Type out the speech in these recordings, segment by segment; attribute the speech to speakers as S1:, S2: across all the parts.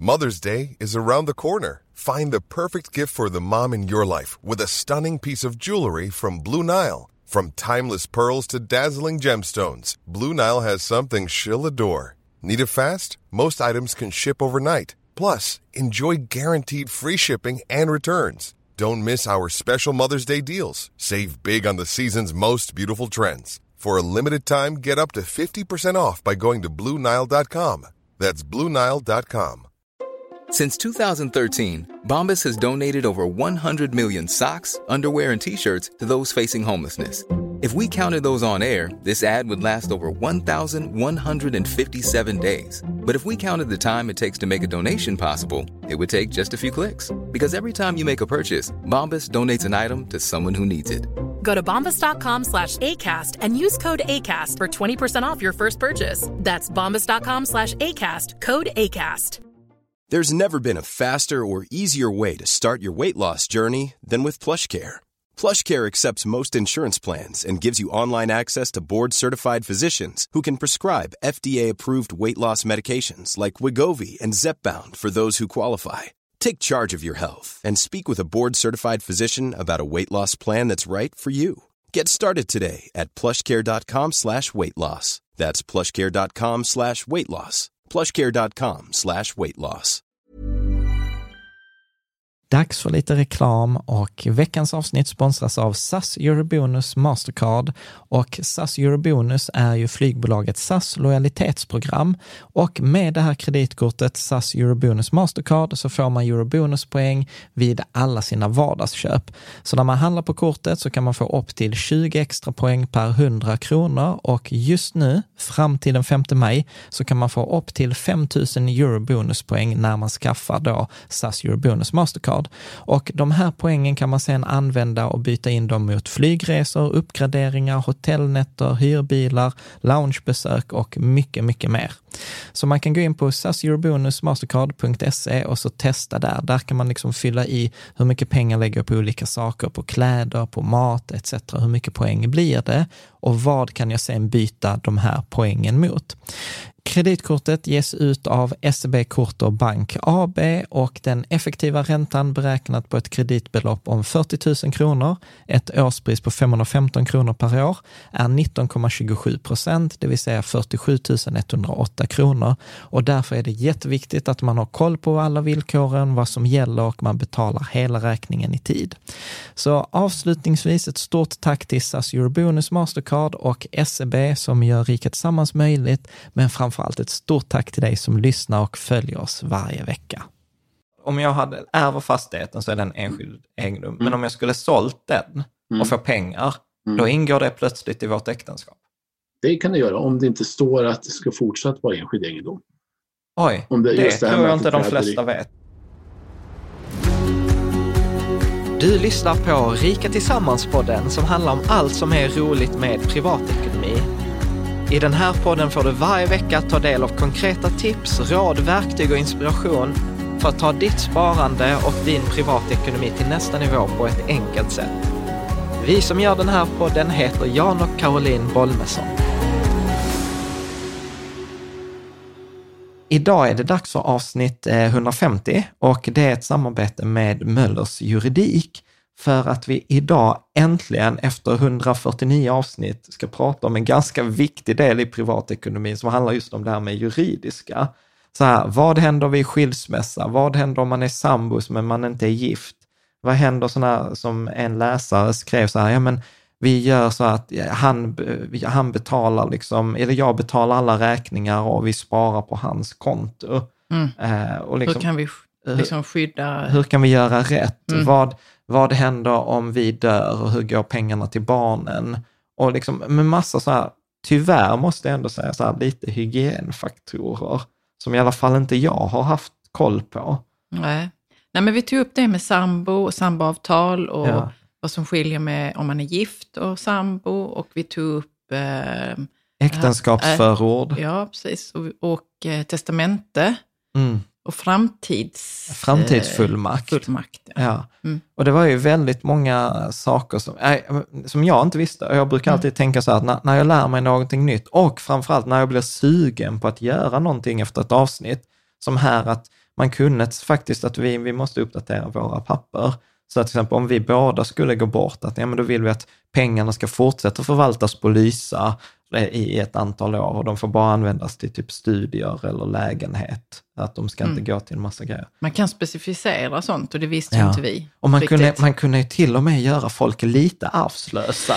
S1: Mother's Day is around the corner. Find the perfect gift for the mom in your life with a stunning piece of jewelry from Blue Nile. From timeless pearls to dazzling gemstones, Blue Nile has something she'll adore. Need it fast? Most items can ship overnight. Plus, enjoy guaranteed free shipping and returns. Don't miss our special Mother's Day deals. Save big on the season's most beautiful trends. For a limited time, get up to 50% off by going to BlueNile.com. That's BlueNile.com.
S2: Since 2013, Bombas has donated over 100 million socks, underwear, and T-shirts to those facing homelessness. If we counted those on air, this ad would last over 1,157 days. But if we counted the time it takes to make a donation possible, it would take just a few clicks. Because every time you make a purchase, Bombas donates an item to someone who needs it.
S3: Go to bombas.com/ACAST and use code ACAST for 20% off your first purchase. That's bombas.com/ACAST, code ACAST.
S4: There's never been a faster or easier way to start your weight loss journey than with PlushCare. PlushCare accepts most insurance plans and gives you online access to board-certified physicians who can prescribe FDA-approved weight loss medications like Wegovy and Zepbound for those who qualify. Take charge of your health and speak with a board-certified physician about a weight loss plan that's right for you. Get started today at plushcare.com/weightloss. That's plushcare.com/weightloss. plushcare.com/weightloss.
S5: Dags för lite reklam och veckans avsnitt sponsras av SAS Eurobonus Mastercard och SAS Eurobonus är ju flygbolaget SAS lojalitetsprogram och med det här kreditkortet SAS Eurobonus Mastercard så får man Eurobonuspoäng vid alla sina vardagsköp. Så när man handlar på kortet så kan man få upp till 20 extra poäng per 100 kronor och just nu fram till den 5 maj så kan man få upp till 5 000 Eurobonuspoäng när man skaffar då SAS Eurobonus Mastercard. Och de här poängen kan man sedan använda och byta in dem mot flygresor, uppgraderingar, hotellnätter, hyrbilar, loungebesök och mycket, mycket mer. Så man kan gå in på saseurobonusmastercard.se och så testa där. Där kan man liksom fylla i hur mycket pengar lägger på olika saker, på kläder, på mat etc. Hur mycket poäng blir det och vad kan jag sen byta de här poängen mot? Kreditkortet ges ut av SEB Kort och Bank AB och den effektiva räntan beräknat på ett kreditbelopp om 40 000 kronor, ett årspris på 515 kronor per år, är 19,27%, det vill säga 47 108 kronor. Och därför är det jätteviktigt att man har koll på alla villkoren, vad som gäller och man betalar hela räkningen i tid. Så avslutningsvis ett stort tack till SAS Eurobonus Mastercard och SEB som gör Rika Tillsammans möjligt, men framförallt ett stort tack till dig som lyssnar och följer oss varje vecka. Om jag hade ärver fastigheten så är den enskild egendom. Men om jag skulle sålt den och få pengar, då ingår det plötsligt i vårt äktenskap.
S6: Det kan det göra om det inte står att det ska fortsatt vara enskild egendom.
S5: Oj,
S6: om det
S5: tror jag inte de flesta vet. Du lyssnar på Rika Tillsammans-podden som handlar om allt som är roligt med privatekonomi. I den här podden får du varje vecka ta del av konkreta tips, råd, verktyg och inspiration för att ta ditt sparande och din privatekonomi till nästa nivå på ett enkelt sätt. Vi som gör den här podden heter Jan och Caroline Bolmesson. Idag är det dags för avsnitt 150 och det är ett samarbete med Möllers Juridik. För att vi idag äntligen efter 149 avsnitt ska prata om en ganska viktig del i privatekonomin som handlar just om det här med juridiska. Så här, vad händer vid skilsmässa? Vad händer om man är sambos men man inte är gift? Vad händer sådana som en läsare skrev så här, ja men vi gör så att han betalar liksom, eller jag betalar alla räkningar och vi sparar på hans konto. Och liksom,
S7: hur kan vi liksom skydda?
S5: Hur kan vi göra rätt? Vad händer om vi dör och hur går pengarna till barnen? Och liksom med massa så här, tyvärr måste jag ändå säga så här, lite hygienfaktorer som i alla fall inte jag har haft koll på.
S7: Nej, men vi tog upp det med samboavtal och vad som skiljer med om man är gift och sambo, och vi tog upp
S5: äktenskapsförord.
S7: Ja, precis. Och testamente. Och
S5: framtidsfullmakt. Ja. Och det var ju väldigt många saker som jag inte visste. Och jag brukar alltid tänka så här att när jag lär mig någonting nytt och framförallt när jag blir sugen på att göra någonting efter ett avsnitt, som här att man kunde faktiskt att vi måste uppdatera våra papper. Så att till exempel om vi båda skulle gå bort, att men då vill vi att pengarna ska fortsätta förvaltas på Lysa i ett antal år och de får bara användas till typ studier eller lägenhet. Att de ska inte gå till en massa grejer.
S7: Man kan specificera sånt och det visste ju inte vi.
S5: Och man kunde ju till och med göra folk lite arvslösa.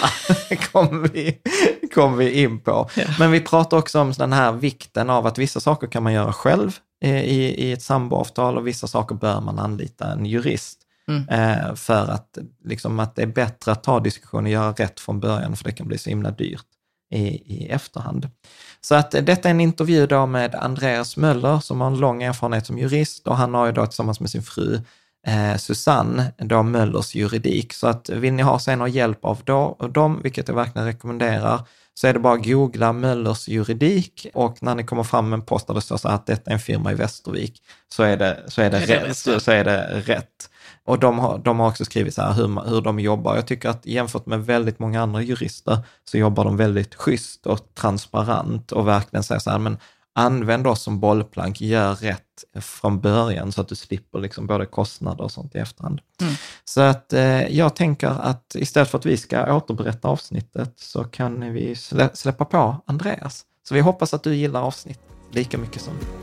S5: kom vi in på. Ja. Men vi pratar också om den här vikten av att vissa saker kan man göra själv i ett samboavtal och vissa saker bör man anlita en jurist. För att, liksom, att det är bättre att ta diskussion och göra rätt från början, för det kan bli så himla dyrt i efterhand. Så att detta är en intervju då med Andreas Möller som har en lång erfarenhet som jurist, och han har ju då tillsammans med sin fru Susanne då Möllers juridik. Så att vill ni ha sen hjälp av dem, vilket jag verkligen rekommenderar, så är det bara att googla Möllers juridik, och när ni kommer fram med en post där det står så att detta är en firma i Västervik, så är det rätt. Och de har också skrivit så här hur de jobbar. Jag tycker att jämfört med väldigt många andra jurister så jobbar de väldigt schysst och transparent och verkligen säger så här, men använd oss som bollplank, gör rätt från början så att du slipper liksom både kostnader och sånt i efterhand. Så att jag tänker att istället för att vi ska återberätta avsnittet så kan vi släppa på Andreas. Så vi hoppas att du gillar avsnittet lika mycket som vi.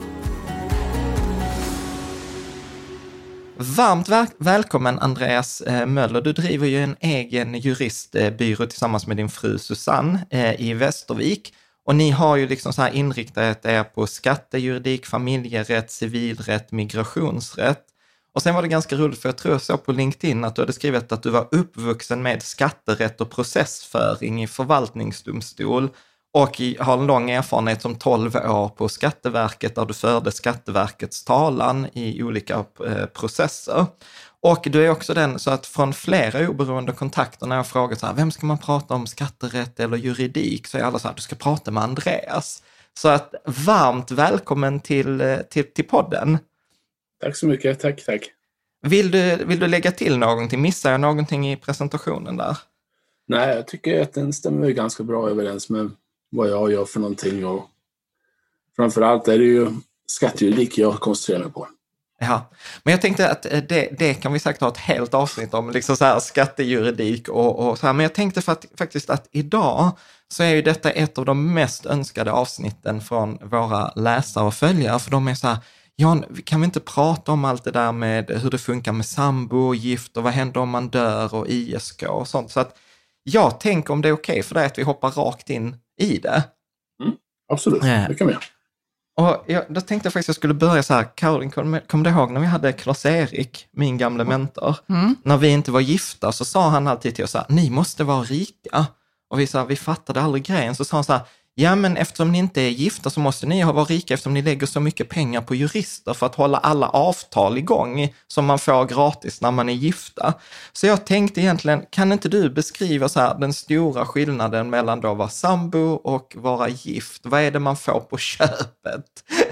S5: Varmt välkommen Andreas Möller. Du driver ju en egen juristbyrå tillsammans med din fru Susanne i Västervik. Och ni har ju liksom så här inriktat er på skattejuridik, familjerätt, civilrätt, migrationsrätt. Och sen var det ganska roligt, för jag tror jag såg på LinkedIn att du hade skrivit att du var uppvuxen med skatterätt och processföring i förvaltningsdomstol och har en lång erfarenhet som 12 år på Skatteverket, där du förde Skatteverkets talan i olika processer. Och du är också den, så att från flera oberoende kontakter när jag frågar så här, vem ska man prata om, skatterätt eller juridik, så är alla så här, du ska prata med Andreas. Så att varmt välkommen till podden.
S6: Tack så mycket, tack.
S5: Vill du lägga till någonting? Missar jag någonting i presentationen där?
S6: Nej, jag tycker att den stämmer ganska bra överens med vad jag gör för någonting, och framförallt är det ju skattejuridik jag koncentrerar mig på.
S5: Ja, men jag tänkte att det kan vi säkert ha ett helt avsnitt om, liksom så här skattejuridik och så här. Men jag tänkte faktiskt att idag så är ju detta ett av de mest önskade avsnitten från våra läsare och följare, för de är så här, Jan, kan vi inte prata om allt det där med hur det funkar med sambo och gift och vad händer om man dör och ISK och sånt. Så att jag tänker om det är okej för dig att vi hoppar rakt in i det.
S6: Absolut, det kan vi göra.
S5: Och då tänkte jag faktiskt att jag skulle börja så här. Caroline, kom du ihåg när vi hade Claes-Erik, min gamla mentor? När vi inte var gifta så sa han alltid till oss så här, ni måste vara rika. Och vi fattade aldrig grejen. Så sa han så här, ja men eftersom ni inte är gifta så måste ni vara rika eftersom ni lägger så mycket pengar på jurister för att hålla alla avtal igång som man får gratis när man är gifta. Så jag tänkte egentligen, kan inte du beskriva så här den stora skillnaden mellan då vara sambo och vara gift? Vad är det man får på köpet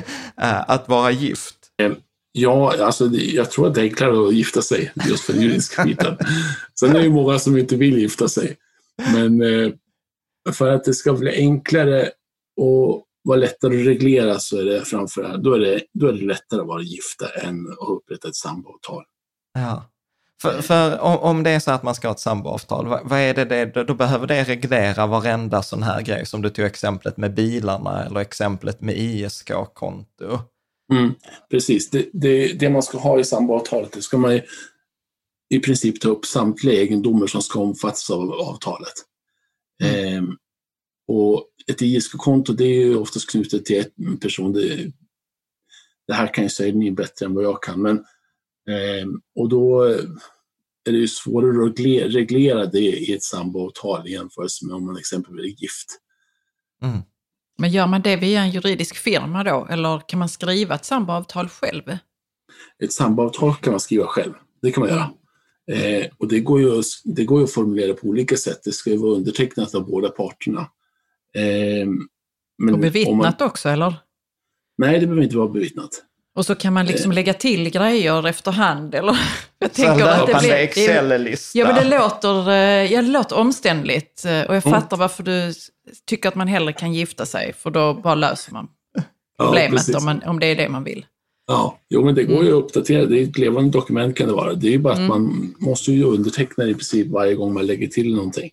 S5: att vara gift?
S6: Ja, alltså jag tror att det är enklare att gifta sig just för den juridiska biten. Sen är det ju många som inte vill gifta sig. Men för att det ska bli enklare och vara lättare att reglera så är det framförallt, då är det lättare att vara gifta än att upprätta ett samboavtal.
S5: Ja. För om det är så att man ska ha ett samboavtal, vad är det då behöver det reglera varenda sån här grej som du tog exemplet med bilarna eller exemplet med ISK-konto?
S6: Precis, det man ska ha i samboavtalet, det ska man i princip ta upp samtliga egendomar som ska omfattas av avtalet. Och ett ISK-konto, det är ju oftast knutet till en person. Det här kan jag säga ni bättre än vad jag kan, men och då är det ju svårare att reglera det i ett samboavtal i jämförelse med om man exempelvis är gift.
S7: Men gör man det via en juridisk firma då, eller kan man skriva ett samboavtal själv?
S6: Ett samboavtal kan man skriva själv, det kan man göra. Och det går ju att formulera på olika sätt. Det ska ju vara undertecknat av båda parterna.
S7: Men och bevittnat också, eller?
S6: Nej, det behöver inte vara bevittnat.
S7: Och så kan man liksom lägga till grejer efterhand, eller? Jag
S5: tänker att det blir Excel-lista.
S7: Ja, men det låter omständligt. Och jag fattar varför du tycker att man hellre kan gifta sig, för då bara löser man problemet om det är det man vill.
S6: Ja, jo, men det går ju att uppdatera. Det är ett levande dokument kan det vara. Det är ju bara att man måste ju underteckna i princip varje gång man lägger till någonting.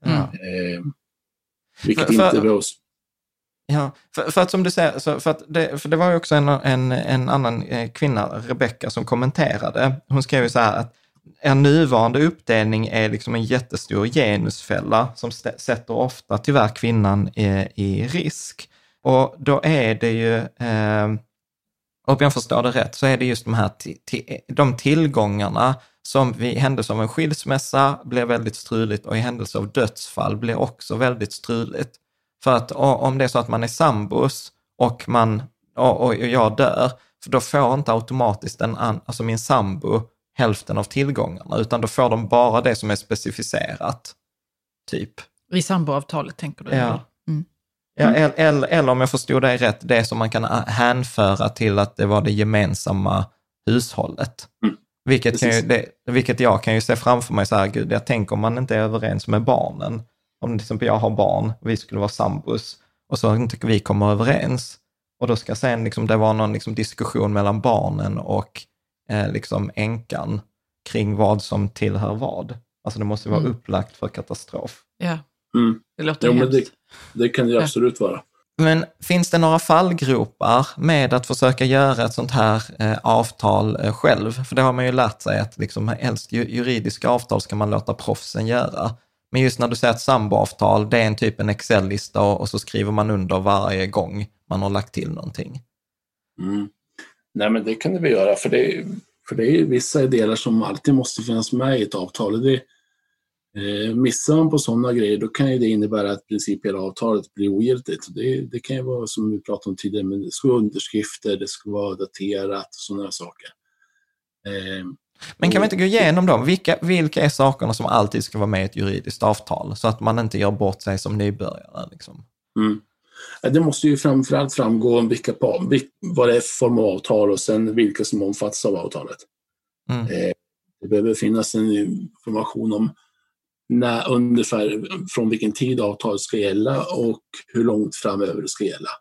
S6: Vilket inte behövs.
S5: Ja, för att som du säger, för det var ju också en annan kvinna, Rebecca, som kommenterade. Hon skrev ju så här att en nuvarande uppdelning är liksom en jättestor genusfälla som sätter ofta tyvärr kvinnan i risk. Och då är det ju, om jag förstår det rätt, så är det just de här de tillgångarna som i händelse av en skilsmässa blir väldigt struligt och i händelse av dödsfall blir också väldigt struligt. För att om det är så att man är sambos och jag dör, för då får inte automatiskt alltså min sambo hälften av tillgångarna, utan då får de bara det som är specificerat. Typ.
S7: I samboavtalet tänker du?
S5: Ja. Ja, eller om jag förstod det rätt, det som man kan hänföra till att det var det gemensamma hushållet. Vilket jag kan ju se framför mig så här, gud, jag tänker om man inte är överens med barnen. Om till exempel jag har barn, vi skulle vara sambos och så inte vi kommer överens. Och då ska sen liksom, det vara någon liksom diskussion mellan barnen och liksom änkan kring vad som tillhör vad. Alltså det måste vara upplagt för katastrof.
S7: Ja, det låter
S6: hemskt. Det kan det absolut vara.
S5: Men finns det några fallgropar med att försöka göra ett sånt här avtal själv? För det har man ju lärt sig att liksom, helst juridiska avtal ska man låta proffsen göra. Men just när du säger ett samboavtal, det är en Excel-lista och så skriver man under varje gång man har lagt till någonting.
S6: Nej, men det kan det väl göra, för det är vissa delar som alltid måste finnas med i ett avtal. Missar man på sådana grejer, då kan ju det innebära att i princip hela avtalet blir ogiltigt. Det kan ju vara som vi pratade om tidigare, men det ska vara underskrifter, det ska vara daterat och sådana saker.
S5: Men kan vi inte gå igenom dem? Vilka är sakerna som alltid ska vara med i ett juridiskt avtal så att man inte gör bort sig som nybörjare? Liksom?
S6: Det måste ju framförallt framgå vad det är för form av avtal och sen vilka som omfattas av avtalet. Det behöver finnas en information om ungefär från vilken tid avtalet ska gälla och hur långt framöver det ska gälla.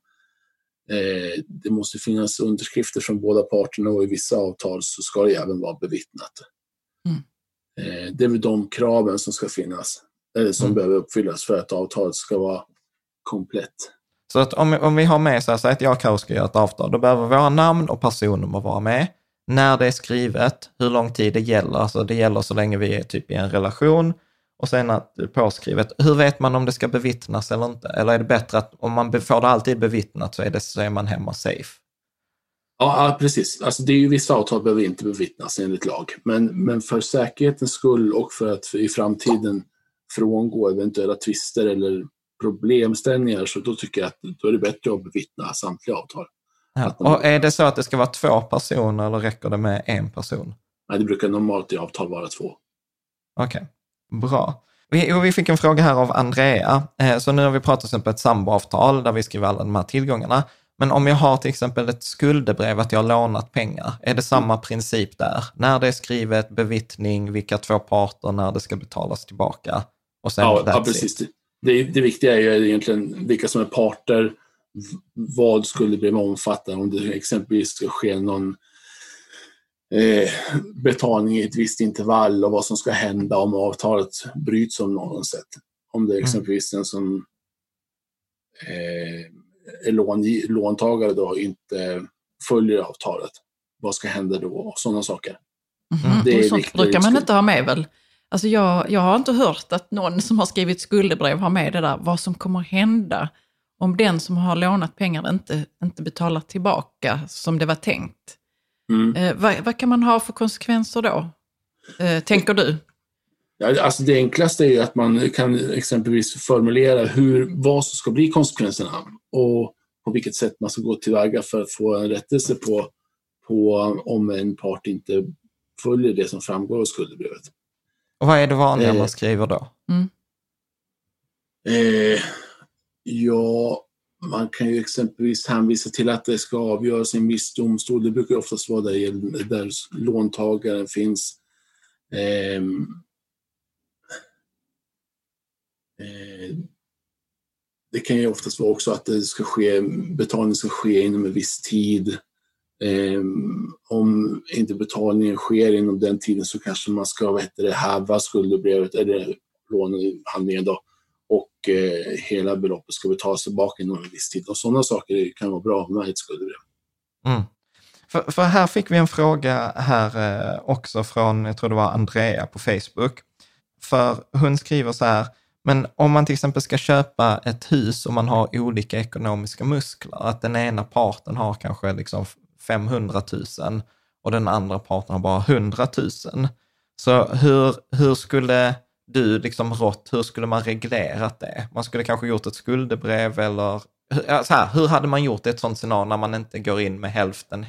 S6: Det måste finnas underskrifter från båda parterna och i vissa avtal så ska det även vara bevittnat. Det är väl de kraven som ska finnas, eller som behöver uppfyllas för att avtalet ska vara komplett.
S5: Så att om vi har med så att jag kanske ska göra ett avtal, då behöver våra namn och personnummer vara med. När det är skrivet, hur lång tid det gäller, alltså det gäller så länge vi är typ i en relation. Och sen att påskrivet, hur vet man om det ska bevittnas eller inte? Eller är det bättre att om man får det alltid bevittnat så är man hemma safe?
S6: Ja, precis. Alltså det är ju vissa avtal behöver inte bevittnas enligt lag. Men för säkerhetens skull och för att i framtiden frångå eventuella tvister eller problemställningar, så då tycker jag att då är det bättre att bevittna samtliga avtal.
S5: Ja. Och är det så att det ska vara 2 personer eller räcker det med 1 person?
S6: Nej, det brukar normalt i avtal vara 2.
S5: Okej. Bra. Vi fick en fråga här av Andrea. Så nu har vi pratat om ett samboavtal där vi skriver alla de här tillgångarna. Men om jag har till exempel ett skuldebrev att jag har lånat pengar, är det samma princip där? När det är skrivet, bevittning, vilka 2 parter, när det ska betalas tillbaka? Och sen
S6: ja, precis. Det viktiga är ju egentligen vilka som är parter, vad skuldebrev omfattar, om det exempelvis ska ske någon betalning i ett visst intervall och vad som ska hända om avtalet bryts om något sätt. Om det är exempelvis den som är låntagare då inte följer avtalet. Vad ska hända då? Och sådana saker.
S7: Det är sånt brukar man inte ha med väl? Alltså jag har inte hört att någon som har skrivit skuldebrev har med det där vad som kommer hända om den som har lånat pengar inte betalar tillbaka som det var tänkt. Vad kan man ha för konsekvenser då? Tänker du?
S6: Ja, alltså det enklaste är ju att man kan exempelvis formulera vad som ska bli konsekvenserna och på vilket sätt man ska gå tillväga för att få en rättelse på om en part inte följer det som framgår av skuldebrevet.
S5: Och vad är det vanliga man skriver då?
S6: Ja, man kan ju exempelvis hänvisa till att det ska avgöras i en viss domstol. Det brukar oftast vara där låntagaren finns. Det kan ju oftast vara också att betalning ska ske inom en viss tid. Om inte betalningen sker inom den tiden så kanske man ska häva skuldebrevet eller lånehandlingen då, och hela beloppet ska betalas tillbaka inom en viss tid. Och sådana saker kan vara bra med ett skuldebrev.
S5: Mm. För här fick vi en fråga här också från, jag tror det var Andrea på Facebook. För hon skriver så här: men om man till exempel ska köpa ett hus och man har olika ekonomiska muskler, att den ena parten har kanske liksom 500 000 och den andra parten har bara 100 000. Så hur skulle du liksom hur skulle man reglerat det? Man skulle kanske gjort ett skuldebrev eller så här, hur hade man gjort ett sånt scenario när man inte går in med hälften?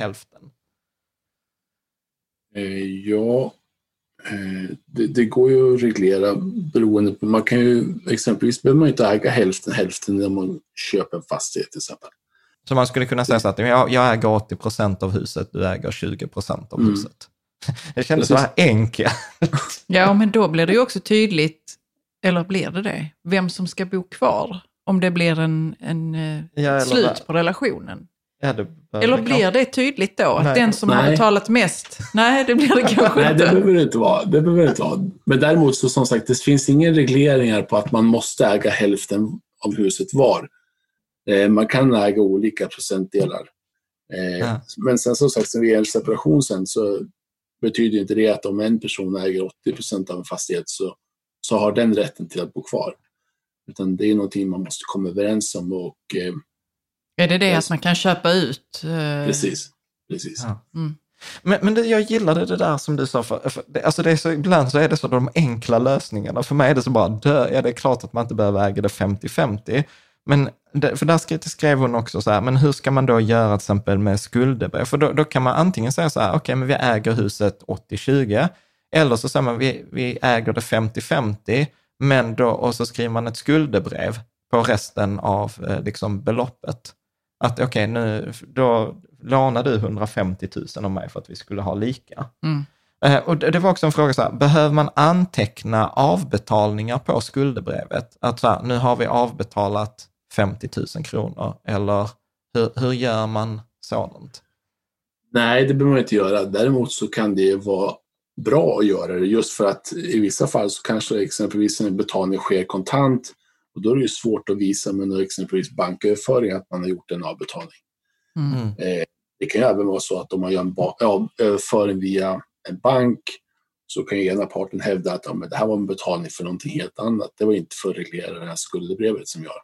S6: Det går ju att reglera beroende på, man kan ju exempelvis, behöver man inte äga hälften när man köper en fastighet till exempel.
S5: Så man skulle kunna säga så att jag äger 80% av huset, du äger 20% av huset. Det kändes så här enkelt.
S7: Ja, men då blir det ju också tydligt, eller blir det? Vem som ska bo kvar? Om det blir en slut på relationen.
S5: Ja,
S7: eller blir det tydligt då? Att den som har betalat mest, nej det blir det kanske inte.
S6: Nej, det behöver det inte vara. Men däremot så som sagt, det finns ingen regleringar på att man måste äga hälften av huset var. Man kan äga olika procentdelar. Men sen som sagt, när vi är en separation sen så betyder inte det att om en person äger 80% av en fastighet så har den rätten till att bo kvar. Utan det är någonting man måste komma överens om. Och,
S7: är det att man kan köpa ut?
S6: Precis.
S5: Ja. Mm. Men jag gillade det där som du sa. Alltså det är så, ibland så är det så de enkla lösningarna. För mig är det så bara, det är klart att man inte behöver äga det 50-50. Men för där skrev hon också så här, men hur ska man då göra till exempel med skuldebrev? För då kan man antingen säga så här, okej, men vi äger huset 80-20, eller så säger man vi äger det 50-50, men då, och så skriver man ett skuldebrev på resten av liksom beloppet. Att okej, nu då lånar du 150 000 av mig för att vi skulle ha lika. Och det var också en fråga så här, behöver man anteckna avbetalningar på skuldebrevet? Att så här, nu har vi avbetalat 50 000 kronor, eller hur gör man sådant?
S6: Nej, det behöver man inte göra. Däremot så kan det vara bra att göra det, just för att i vissa fall så kanske exempelvis en betalning sker kontant, och då är det ju svårt att visa med exempelvis banköverföring att man har gjort en avbetalning. Det kan ju även vara så att om man gör en överföring via en bank, så kan ju ena parten hävda att det här var en betalning för någonting helt annat. Det var inte för att reglera det här skuldebrevet som gör.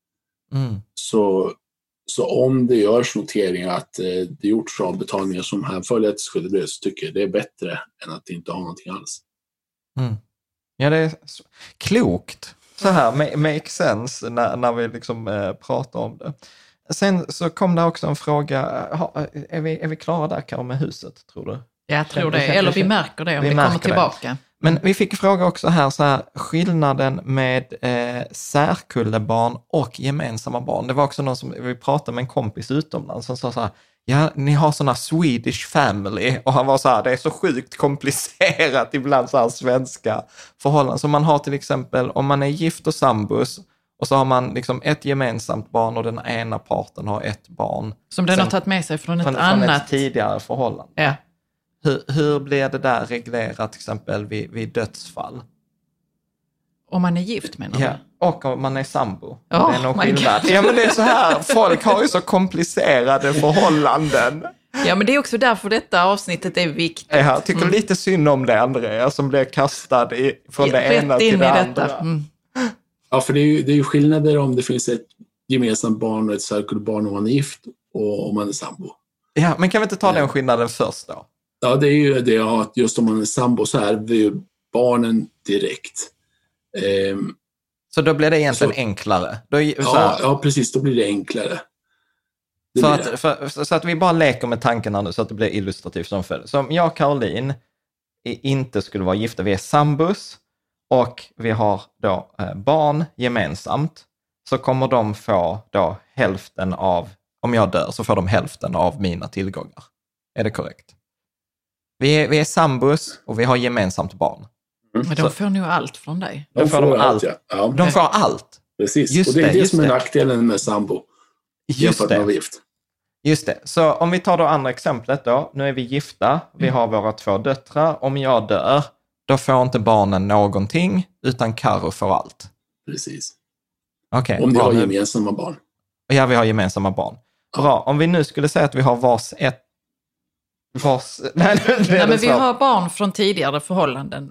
S6: Så om det görs noteringar att det gjorts avbetalningar som hänförliga till skuldebrevet, så tycker jag det är bättre än att inte ha någonting alls.
S5: Ja, det är klokt. Så här, make sense när vi liksom pratar om det. Sen så kom det också en fråga, är vi klara där Karo med huset, tror du?
S7: Jag tror det, eller vi märker det om det kommer tillbaka.
S5: Men vi fick fråga också här, skillnaden med särkullebarn och gemensamma barn. Det var också någon som, vi pratade med en kompis utomlands som sa så här, ja, ni har såna Swedish family, och han var så här, det är så sjukt komplicerat ibland så här svenska förhållanden. Så man har till exempel, om man är gift och sambus, och så har man liksom ett gemensamt barn och den ena parten har ett barn. Som
S7: den har tagit med sig från ett
S5: tidigare förhållande.
S7: Ja.
S5: Hur blir det där reglerat till exempel vid dödsfall?
S7: Om man är gift, menar du?
S5: Ja, och om man är sambo. Det är någon skillnad. Ja, men det är så här, folk har ju så komplicerade förhållanden.
S7: Ja, men det är också därför detta avsnittet är viktigt.
S5: Jag tycker lite synd om det, Andrea, som blev kastad från det ena till det andra.
S6: Ja, för det är ju skillnader om det finns ett gemensamt barn och ett särkullbarn om man är gift och om man är sambo.
S5: Ja, men kan vi inte ta den skillnaden först då?
S6: Ja, det är ju det att just om man är sambo så är det ju barnen direkt.
S5: Så då blir det egentligen enklare?
S6: Ja, precis. Då blir det enklare.
S5: Så att vi bara leker med tanken här nu så att det blir illustrativt som följer. Så om jag och Caroline inte skulle vara gifta, vi är sambus och vi har då barn gemensamt, så kommer de få då hälften av, om jag dör så får de hälften av mina tillgångar. Är det korrekt? Vi är sambus och vi har gemensamt barn.
S7: Men de får nog allt från dig.
S6: De får allt, ja.
S5: De får allt.
S6: Precis, och det är det som är nackdelen med sambo.
S5: Just det. Just det. Så om vi tar då andra exemplet då. Nu är vi gifta. Vi har våra 2 döttrar. Om jag dör, då får inte barnen någonting, utan Karo får allt.
S6: Precis.
S5: Okay,
S6: om ni har gemensamma barn.
S5: Ja, vi har gemensamma barn. Bra. Om vi nu skulle säga att vi har Nej,
S7: men vi har barn från tidigare förhållanden.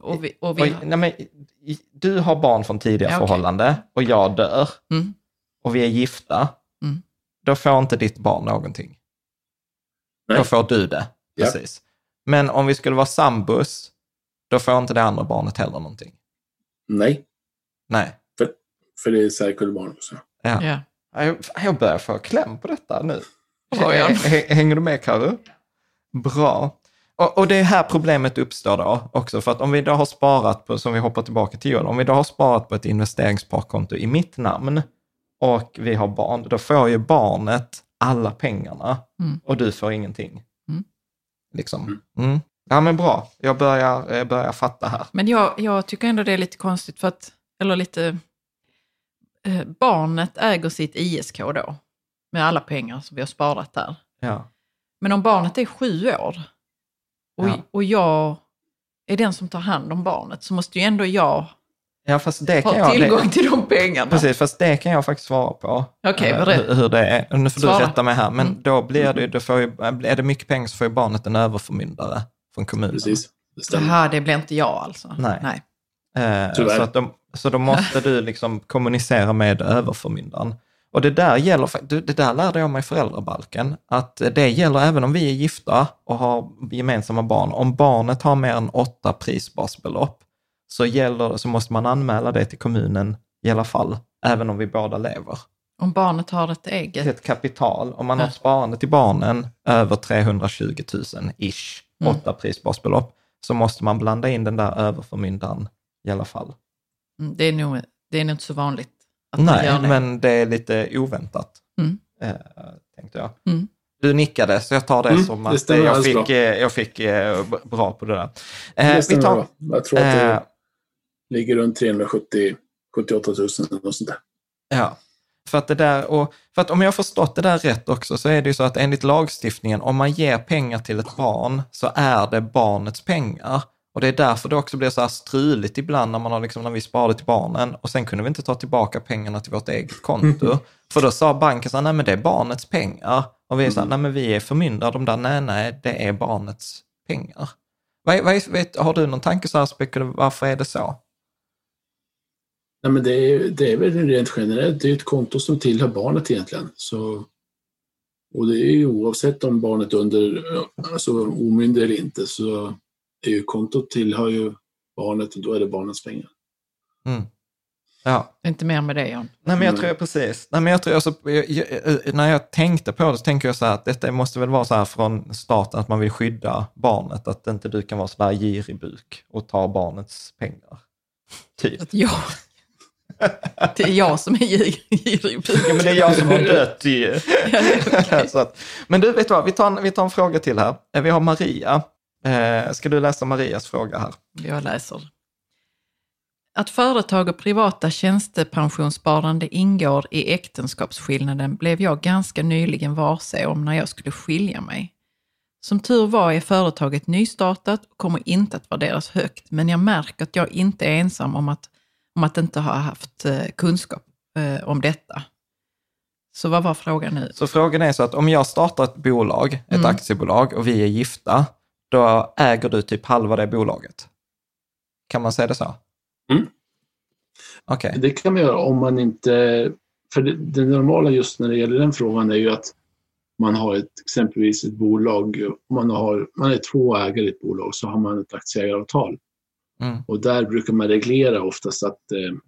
S5: Du har barn från tidigare förhållande och jag dör. Och vi är gifta. Då får inte ditt barn någonting. Nej. Då får du det. Precis. Ja. Men om vi skulle vara sambos, då får inte det andra barnet heller någonting.
S6: Nej. För det är särkullbarn också.
S5: Ja. Jag börjar få kläm på detta nu. Hänger du med, Karo? Bra. Och det är här problemet uppstår då också. För att om vi då har sparat på, som vi hoppar tillbaka till Johan, om vi då har sparat på ett investeringssparkonto i mitt namn och vi har barn, då får ju barnet alla pengarna och du får ingenting. Liksom. Ja, men bra. Jag börjar fatta här.
S7: Men jag tycker ändå det är lite konstigt för att, eller lite, barnet äger sitt ISK då med alla pengar som vi har sparat där.
S5: Ja.
S7: Men om barnet är 7 år och jag är den som tar hand om barnet, så måste ju ändå jag
S5: fast det
S7: ha tillgång till de pengarna.
S5: Precis, fast det kan jag faktiskt svara på. Hur det är. Nu får du rätta mig här, men då blir det, är det mycket pengar så får ju barnet en överförmyndare från kommunen.
S6: Precis,
S7: det stämmer. Det blir inte jag alltså.
S5: Nej. Så då måste du liksom kommunicera med överförmyndaren. Och det där lärde jag mig i föräldrabalken, att det gäller även om vi är gifta och har gemensamma barn. Om barnet har mer än 8 prisbasbelopp så måste man anmäla det till kommunen i alla fall, även om vi båda lever.
S7: Om barnet har ett eget?
S5: Ett kapital. Om man har sparande till barnen över 320 000 ish, 8 prisbasbelopp, så måste man blanda in den där överförmyndaren i alla fall.
S7: Det är nog inte så vanligt.
S5: Nej, men det är lite oväntat, tänkte jag. Du nickade, så jag tar det som att jag fick bra på det där.
S6: Jag tror att det ligger runt 378 000 och sånt där.
S5: Ja, för att om jag har förstått det där rätt också, så är det ju så att enligt lagstiftningen, om man ger pengar till ett barn så är det barnets pengar. Och det är därför det också blir så här struligt ibland när vi sparade till barnen och sen kunde vi inte ta tillbaka pengarna till vårt eget konto. För då sa banken så här, nej men det är barnets pengar. Och vi är så här, nej men vi är förmyndare, de där, nej det är barnets pengar. Har du någon tanke så här, varför är det så?
S6: Nej, men det är väl rent generellt, det är ett konto som tillhör barnet egentligen. Så, och det är ju oavsett om barnet är omyndig eller inte, så är ju kontot tillhör ju barnet och då är det barnets pengar.
S5: Ja.
S7: Inte mer med det, Jan.
S5: Nej, men jag tror precis. Nej, men jag tror alltså, när jag tänkte på det så tänker jag så här att detta måste väl vara så här från staten att man vill skydda barnet, att inte du kan vara så där girig buk och ta barnets pengar. Typ.
S7: Det är jag som är girig buk.
S5: Ja, men det är jag som har dött ju. Okay. Men du, vet du vad, vi tar en fråga till här. Vi har Maria. Ska du läsa Marias fråga här?
S7: Jag läser. Att företag och privata tjänstepensionssparande ingår i äktenskapsskillnaden blev jag ganska nyligen varse om när jag skulle skilja mig. Som tur var är företaget nystartat och kommer inte att värderas högt, men jag märker att jag inte är ensam om att inte ha haft kunskap om detta. Så vad var frågan nu? Så
S5: frågan är så att om jag startar ett bolag, ett aktiebolag och vi är gifta, då äger du typ halva det bolaget. Kan man säga det så? Okay.
S6: Det kan man göra om man inte... För det normala just när det gäller den frågan är ju att man har exempelvis ett bolag, man är 2 ägare i ett bolag, så har man ett aktieägaravtal. Och där brukar man reglera oftast att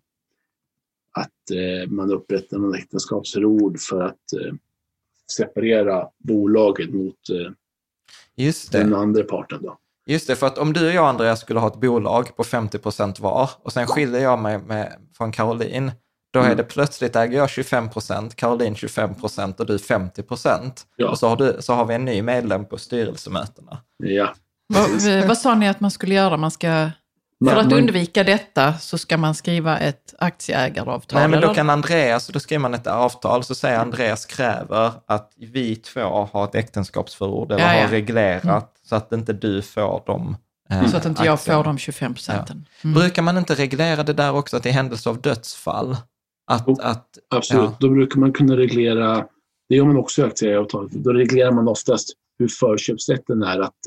S6: man upprättar någon äktenskapsförord för att separera bolaget mot den andra parten då.
S5: Just det, för att om du och jag, Andreas, skulle ha ett bolag på 50% var och sen skiljer jag mig från Caroline, då är det plötsligt äger jag 25%, Caroline 25% och du 50%. Ja. Och så har vi en ny medlem på styrelsemötena.
S6: Ja.
S7: Vad sa ni att man skulle göra? För att undvika detta så ska man skriva ett aktieägaravtal.
S5: Nej, men då
S7: eller?
S5: kan Andreas, då skriver man ett avtal, så säger Andreas kräver att vi två har ett äktenskapsförord eller har reglerat så att inte du får dem.
S7: Så att inte jag får de 25%.
S5: Ja. Brukar man inte reglera det där också, att i händelse av dödsfall?
S6: Absolut, då brukar man kunna reglera, det gör man också i aktieägaravtalet, då reglerar man oftast hur förköpsrätten är, att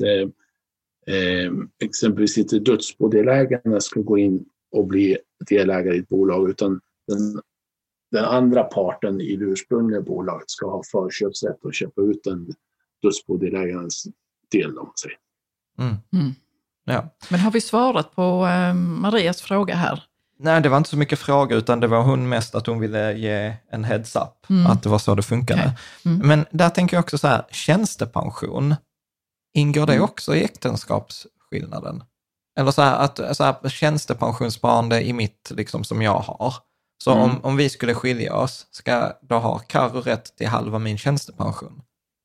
S6: exempelvis inte dödsbodelägarna ska gå in och bli delägare i ett bolag, utan den andra parten i det ursprungliga bolaget ska ha förköpsrätt och köpa ut den dödsbodelägarens del, om man säger.
S5: Ja.
S7: Men har vi svarat på Marias fråga här?
S5: Nej, det var inte så mycket fråga, utan det var hon mest att hon ville ge en heads up, att det var så det funkade. Okay. Men där tänker jag också så här, tjänstepension, ingår det också i äktenskapsskillnaden? Eller så här, tjänstepensionssparande i mitt, liksom, som jag har. Så om vi skulle skilja oss, ska då ha Karo rätt till halva min tjänstepension?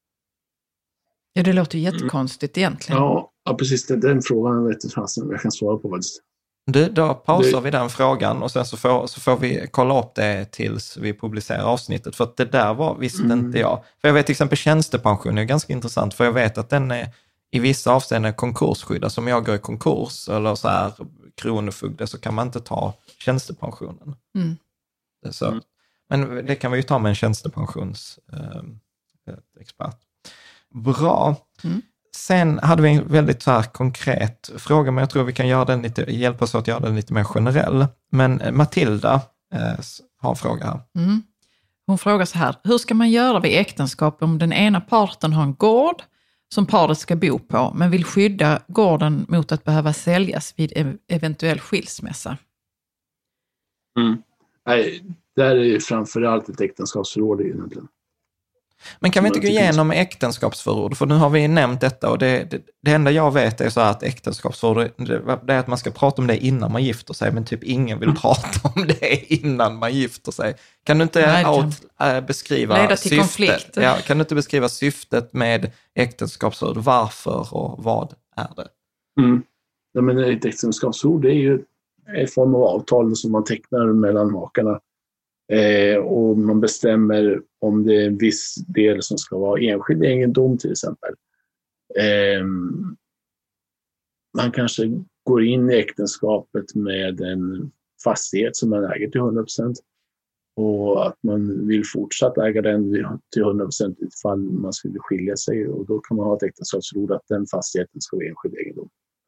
S7: Ja, det låter jättekonstigt egentligen.
S6: Ja, precis. Den frågan vet jag kan svara på faktiskt.
S5: Då pausar vi den frågan och sen så får vi kolla upp det tills vi publicerar avsnittet. För att det där visste inte jag. För jag vet till exempel tjänstepension är ganska intressant, för jag vet att den är i vissa avseenden konkursskyddad. Som jag går i konkurs eller så här kronofogde, så kan man inte ta tjänstepensionen. Så. Men det kan vi ju ta med en tjänstepensionsexpert. Bra. Sen hade vi en väldigt så här konkret fråga, men jag tror vi kan hjälpa oss att göra den lite mer generell. Men Matilda har en fråga här.
S7: Hon frågar så här: hur ska man göra vid äktenskap om den ena parten har en gård som paret ska bo på, men vill skydda gården mot att behöva säljas vid eventuell skilsmässa?
S6: Nej, där är framförallt ett äktenskapsförord egentligen.
S5: Men kan vi inte gå igenom äktenskapsförord? För nu har vi nämnt detta, och det enda jag vet är så att äktenskapsförord, det är att man ska prata om det innan man gifter sig, men typ ingen vill prata om det innan man gifter sig. Kan du inte beskriva
S7: leda till
S5: syftet?
S7: Konflikt.
S5: Ja, kan du inte beskriva syftet med äktenskapsförord? Varför och vad är det?
S6: Ja, men ett äktenskapsförord är ju en form av avtal som man tecknar mellan makarna. Och man bestämmer om det är en viss del som ska vara enskild egendom till exempel. Man kanske går in i äktenskapet med en fastighet som man äger till 100%, och att man vill fortsatt äga den till 100% ifall man skulle skilja sig, och då kan man ha ett äktenskapsförord att den fastigheten ska vara enskild egendom.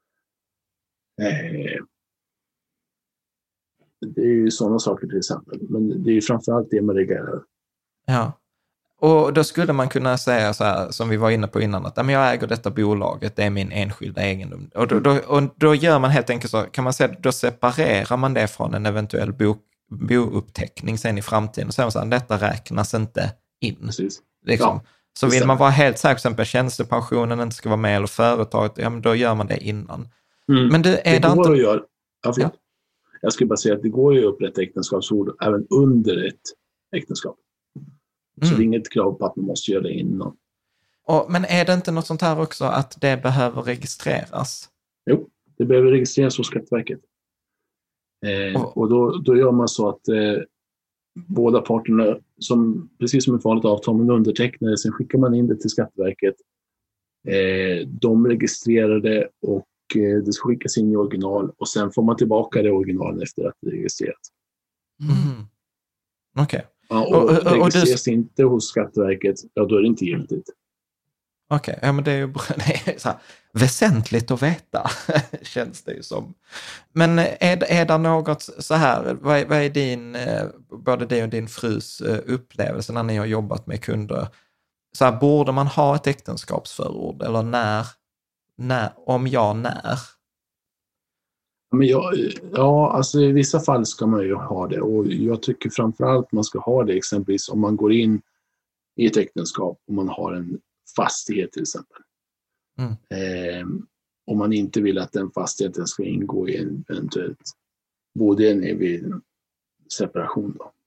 S6: Det är ju sådana saker till exempel. Men det är ju framförallt det man reglerar.
S5: Ja. Och då skulle man kunna säga så här, som vi var inne på innan, att jag äger detta bolaget, det är min enskilda egendom. Och då gör man helt enkelt så, kan man säga, då separerar man det från en eventuell bouppteckning sen i framtiden. Och säger så här, detta räknas inte in.
S6: Precis.
S5: Liksom.
S6: Ja,
S5: så vill man vara helt säker, exempel tjänstepensionen inte ska vara med, eller företaget, ja, men då gör man det innan. Men det går inte...
S6: att göra. Ja. Jag skulle bara säga att det går ju att upprätta äktenskapsförord även under ett äktenskap. Så det är inget krav på att man måste göra det innan.
S5: Men är det inte något sånt här också att det behöver registreras?
S6: Jo, det behöver registreras hos Skatteverket. Och då gör man så att båda parterna, precis som ett vanligt avtal, man undertecknar det, sen skickar man in det till Skatteverket. De registrerar det och det ska skickas in i original, och sen får man tillbaka det originalen efter att det är registrerat.
S5: Okej.
S6: Ja, och registreras inte hos Skatteverket, då är det inte giltigt.
S5: Okej, ja, men det är ju det är så här, väsentligt att veta, känns det ju som. Men är det något så här, vad är din, både din och din frus upplevelse när ni har jobbat med kunder? Så här, borde man ha ett äktenskapsförord, eller när? Men
S6: alltså i vissa fall ska man ju ha det, och jag tycker framförallt man ska ha det exempelvis om man går in i ett äktenskap och man har en fastighet till exempel. Om man inte vill att den fastigheten ska ingå i en eventuellt bodelning vid separation då.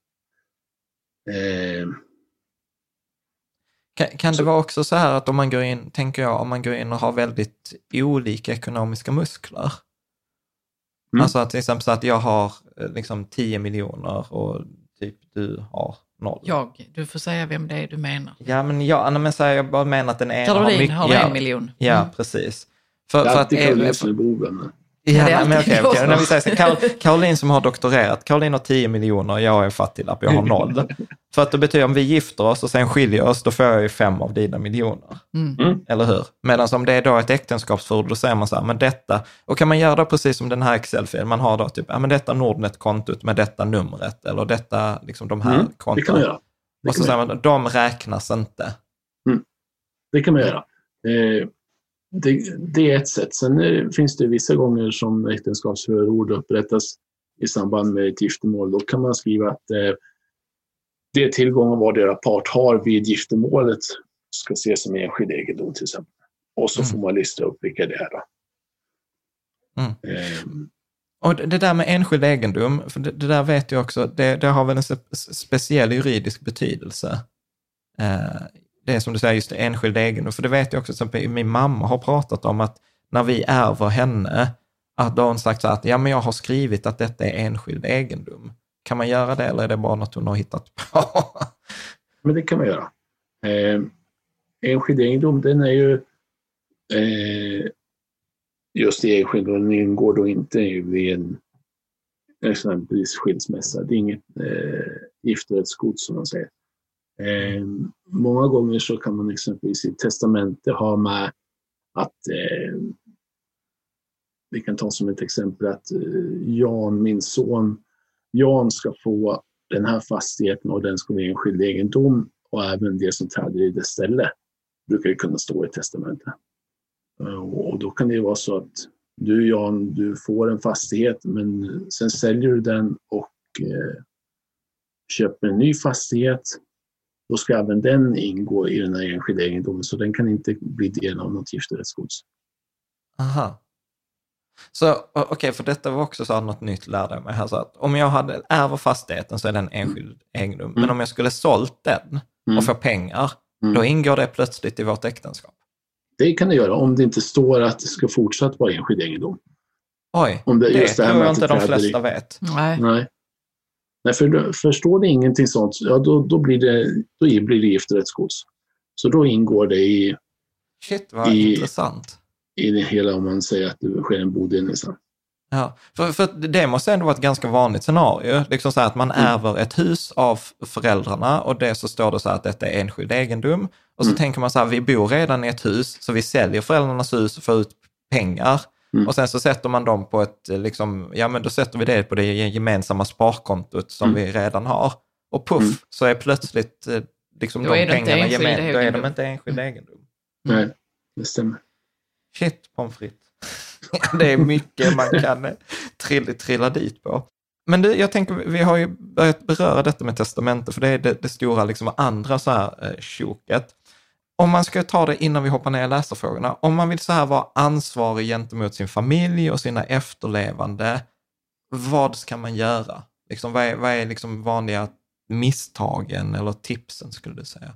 S5: Kan det vara också så här att om man går in och har väldigt olika ekonomiska muskler, Alltså att till exempel så att jag har liksom 10 miljoner och typ du har 0.
S7: Du får säga vem det är du menar.
S5: Ja, men jag bara menar att den ena
S7: Caroline
S5: har mycket.
S7: har 1 miljon.
S5: Ja, precis. För att
S6: Caroline som är boven.
S5: Ja, men okej. När vi säger så, Caroline som har doktorerat, Caroline har 10 miljoner, jag är fattiglapp, jag har 0. För att det betyder om vi gifter oss och sen skiljer oss, då får jag ju 5 av dina miljoner. Eller hur? Medan om det är då ett äktenskapsförord, då säger man så här, men detta, och kan man göra det precis som den här Excel-filen, man har då typ, ja men detta Nordnet-kontot med detta numret, eller detta, liksom de här kontona.
S6: Det kan man göra.
S5: Och så säger man, de räknas inte.
S6: Det kan man göra. Det är ett sätt. Sen finns det vissa gånger som äktenskapsförord upprättas i samband med ett giftermål. Då kan man skriva att det är tillgångar vardera part har vid giftermålet ska ses som enskild egendom till exempel. Och så får man lista upp vilka det är.
S5: Och det där med enskild egendom, för det där vet jag också, det har väl en speciell juridisk betydelse. Det är som du säger, just det, enskild egendom. För det vet jag också, till exempel min mamma har pratat om att när vi ärver henne, att då har hon sagt så att ja, men jag har skrivit att detta är enskild egendom. Kan man göra det eller är det bara något hon har hittat på?
S6: Men det kan man göra. Enskild egendom, den är ju just i enskild, den ingår då inte i en exempelvis skilsmässa. Det är inget giftorättsgods som man säger. Många gånger så kan man exempelvis i testamente ha med att vi kan ta som ett exempel att Jan, min son Jan, ska få den här fastigheten och den ska vara enskild egendom och även det som träder i det ställe brukar ju kunna stå i testamentet. Och då kan det vara så att du Jan, du får en fastighet men sen säljer du den och köper en ny fastighet. Då ska även den ingå i den här enskilda egendomen, så den kan inte bli del av något giftorättsgods.
S5: Aha. Så okej, för detta var också så något nytt lärde jag mig här. Så att om jag hade ärver fastigheten så är den enskild egendom. Men om jag skulle sålt den och få pengar, då ingår det plötsligt i vårt äktenskap.
S6: Det kan det göra om det inte står att det ska fortsatt vara enskild egendom.
S5: Oj,
S6: om det
S5: tror jag inte de flesta vet.
S6: Nej. Nej, för förstår det ingenting sånt, ja, då blir det giftorättsgods. Så då ingår det i...
S5: Shit, vad intressant.
S6: I det hela, om man säger att det sker en bodelning.
S5: Ja, för det måste ändå vara ett ganska vanligt scenario. Liksom så här att man ärver ett hus av föräldrarna och det så står det så här att detta är enskild egendom. Och så tänker man så här, vi bor redan i ett hus så vi säljer föräldrarnas hus och får ut pengar. Och sen så sätter man dem på ett, liksom, ja men då sätter vi det på det gemensamma sparkontot som vi redan har. Och puff, så är plötsligt liksom de pengarna gemensamma, då är de inte enskild egendom.
S6: Nej, det stämmer.
S5: Shit, pommes frites. Det är mycket man kan trilla dit på. Men jag tänker, vi har ju börjat beröra detta med testamente, för det är det stora liksom andra så här tjoket. Om man ska ta det innan vi hoppar ner i läsarfrågorna, om man vill så här vara ansvarig gentemot sin familj och sina efterlevande, vad ska man göra? Liksom, vad är liksom vanliga misstagen eller tipsen skulle du säga?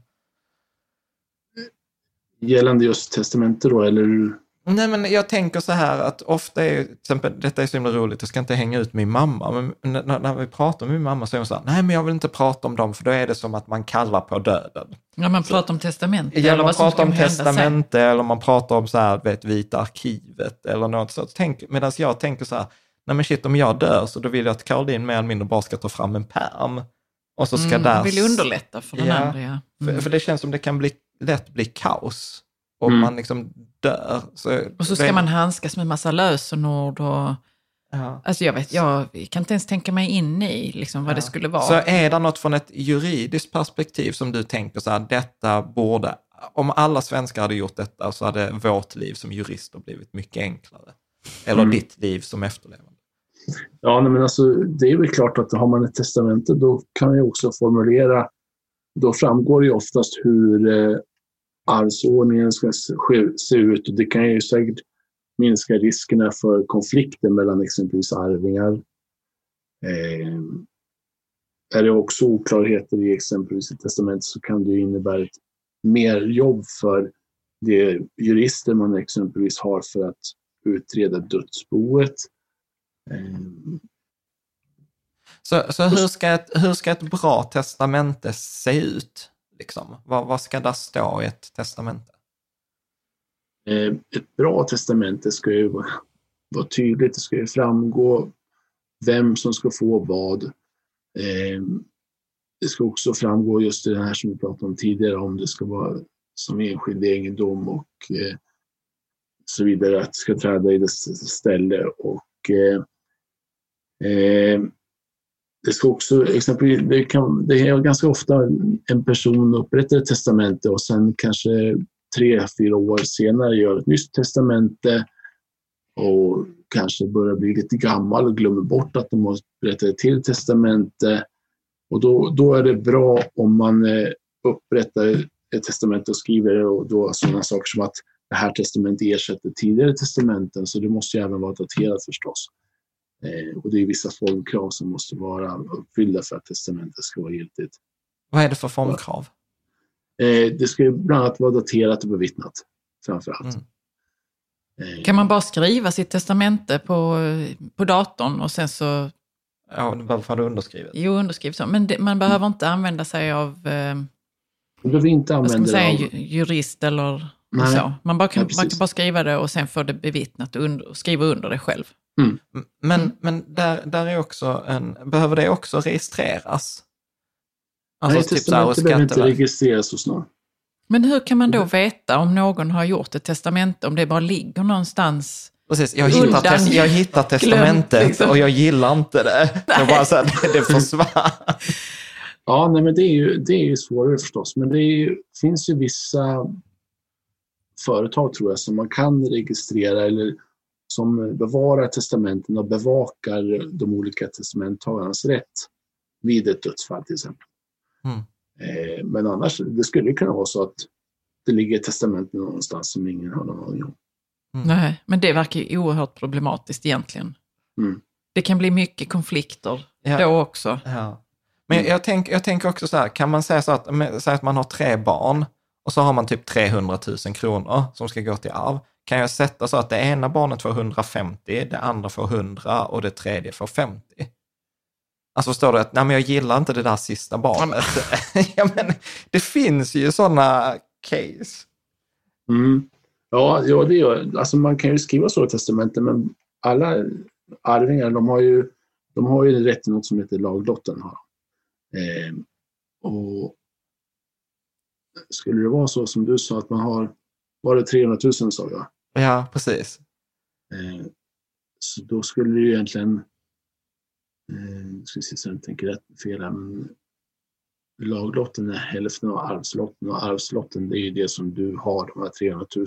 S6: Gällande just testamente då, eller?
S5: Nej, men jag tänker så här att ofta är, till exempel, detta är så himla roligt, jag ska inte hänga ut min mamma, men när vi pratar med min mamma så är hon så här, nej men jag vill inte prata om dem för då är det som att man kallar på döden.
S7: Ja, man pratar om testamente.
S5: Ja, eller man pratar om testamente eller man pratar om så här, Vita arkivet eller något så. Medan jag tänker så här, nej men shit, om jag dör så då vill jag att Caroline mer eller mindre bara ska ta fram en pärm. Och så ska där...
S7: vill underlätta för den andra, ja.
S5: För det känns som det kan lätt bli kaos. Och man liksom dör.
S7: Och så ska man handskas med massa lösenord och... Ja. Alltså jag kan inte ens tänka mig in i liksom vad det skulle vara.
S5: Så är det något från ett juridiskt perspektiv som du tänker så här, detta borde... Om alla svenskar hade gjort detta så hade vårt liv som jurister blivit mycket enklare. Eller ditt liv som efterlevande.
S6: Ja, men alltså det är väl klart att har man ett testamente då kan jag också formulera, då framgår det ju oftast hur arvsordningen ska se ut och det kan ju säkert minska riskerna för konflikter mellan exempelvis arvingar. Är det också oklarheter i exempelvis ett testament så kan det innebära ett mer jobb för de jurister man exempelvis har för att utreda dödsboet.
S5: Så hur ska ett bra testamente se ut? Liksom? Vad ska där stå i ett testamente?
S6: Ett bra testamente ska ju vara tydligt. Det ska ju framgå vem som ska få vad. Det ska också framgå just det här som vi pratade om tidigare, om det ska vara som enskild egendom och så vidare, att det ska träda i dess ställe. Och det ska också, exempelvis, det är ganska ofta en person upprättar ett testamente och sen kanske 3-4 år senare gör ett nytt testamente och kanske börjar bli lite gammal och glömmer bort att de måste berätta ett till testamente. Och då är det bra om man upprättar ett testamente och skriver det, och då sådana saker som att det här testamentet ersätter tidigare testamenten, så det måste ju även vara daterat förstås. Och det är vissa formkrav som måste vara uppfyllda för att testamentet ska vara giltigt.
S5: Vad är det för formkrav?
S6: Det ska ju bland annat vara daterat och bevittnat framförallt.
S7: Kan man bara skriva sitt testamente på datorn och sen så...
S5: Ja, du behöver få det underskrivet.
S7: Jo, underskrivet så. Men man behöver inte använda sig av...
S6: Man behöver inte använda
S7: säga, jurist eller så. Man kan bara skriva det och sen få det bevittnat och skriva under det själv.
S5: Men där är också behöver det också registreras?
S6: Alltså, nej, testamentet behöver inte registreras så snart.
S7: Men hur kan man då veta om någon har gjort ett testamente, om det bara ligger någonstans?
S5: Precis, jag hittar testamentet liksom. Och jag gillar inte det. Jag bara så här, det försvann.
S6: Ja, nej, men det är ju svårare förstås. Men finns ju vissa företag, tror jag, som man kan registrera eller som bevarar testamenten och bevakar de olika testamenttagarnas rätt vid ett dödsfall till exempel. Men annars, det skulle kunna vara så att det ligger ett testament någonstans som ingen har någon aning om.
S7: Nej, men det verkar ju oerhört problematiskt egentligen. Det kan bli mycket konflikter då också.
S5: Ja. Men jag tänker också så här, kan man säga så att man har 3 barn och så har man typ 300 000 kronor som ska gå till arv. Kan jag sätta så att det ena barnet får 150, det andra får 100 och det tredje får 50? Alltså förstår du att nej, men jag gillar inte det där sista barnet. Ja, men det finns ju sådana case.
S6: Ja, det gör. Alltså man kan ju skriva så i testamenten, men alla arvingar, de har ju rätt till något som heter laglotten. Och skulle det vara så som du sa att man var det 300 000 sa jag?
S5: Ja, precis.
S6: Så då skulle det ju egentligen ska vi se så jag inte tänker rätt fel här, men laglotten är hälften av arvslotten och arvslotten det är ju det som du har, de här 300 000.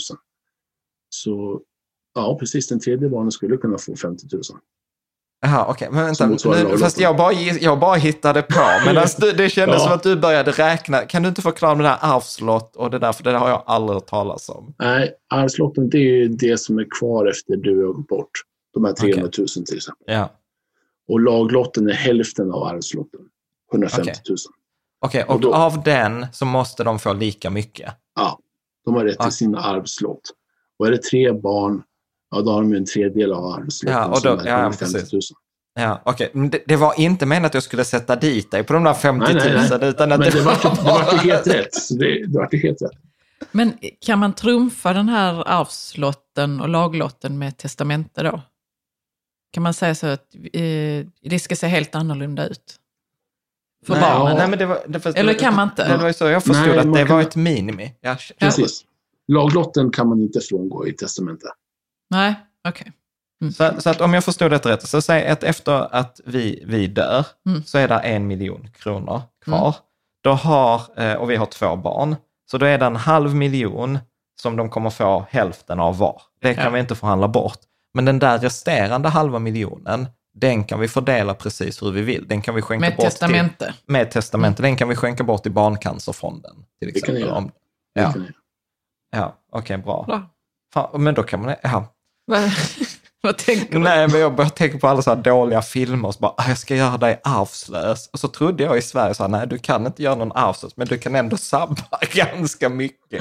S6: Så ja, precis, den tredje barnen skulle kunna få 50 000.
S5: Jaha, okej. Men vänta, fast jag bara hittade på. Men alltså, det kändes som att du började räkna. Kan du inte förklara med det där arvslott och det där, för det har jag aldrig hört talas om.
S6: Nej, arvslotten det är ju det som är kvar efter du har gått bort. De här 300 000 till exempel.
S5: Ja.
S6: Och laglotten är hälften av arvslotten. 150 000.
S5: Okej, och då, av den så måste de få lika mycket?
S6: Ja, de har rätt till sin arvslott. Och är det 3 barn, ja, då har de en tredjedel av arvslotten.
S5: Ja, och då,
S6: som är 150 000.
S5: Ja, okej. Det var inte menat att jag skulle sätta dit dig på de där 50 000.
S6: Nej.
S5: Utan att
S6: men det var helt rätt. Det var helt rätt.
S7: Men kan man trumfa den här arvslotten och laglotten med testamente då? Kan man säga så att det ska se helt annorlunda ut? För barnen?
S5: Nej, men eller
S7: kan man inte?
S5: Det var ju så jag förstod att det var ett minimi. Ja,
S6: precis. Laglotten kan man inte frångå i testamentet.
S7: Nej, okej.
S5: Så att om jag förstod det rätt, så säg att efter att vi dör så är det 1 miljon kronor kvar. Då och vi har 2 barn. Så då är det 500 000 som de kommer få hälften av var. Det kan vi inte förhandla bort. Men den där resterande 500 000, den kan vi fördela precis hur vi vill. Den kan vi skänka
S7: med
S5: bort
S7: testamente.
S5: Med testamente. Den kan vi skänka bort till Barncancerfonden till exempel.
S6: Det kan ni göra.
S5: Ja, okej, bra. Fan, men då kan man... Ja.
S7: Vad tänker du?
S5: Nej, men jag börjar tänka på alla så här dåliga filmer och så bara, jag ska göra dig arvslös. Och så trodde jag i Sverige så här, nej, du kan inte göra någon arvslös, men du kan ändå sabba ganska mycket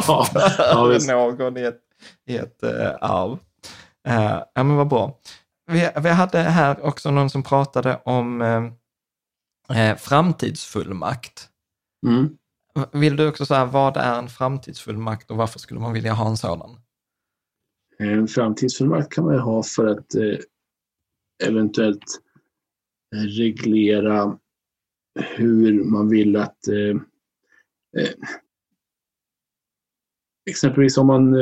S5: för någon i ett arv. Ja, men vad bra. vi hade här också någon som pratade om framtidsfullmakt.
S6: Mm.
S5: Vill du också säga vad är en framtidsfullmakt och varför skulle man vilja ha en sådan?
S6: En framtidsfullmakt kan man ha för att eventuellt reglera hur man vill att exempelvis om man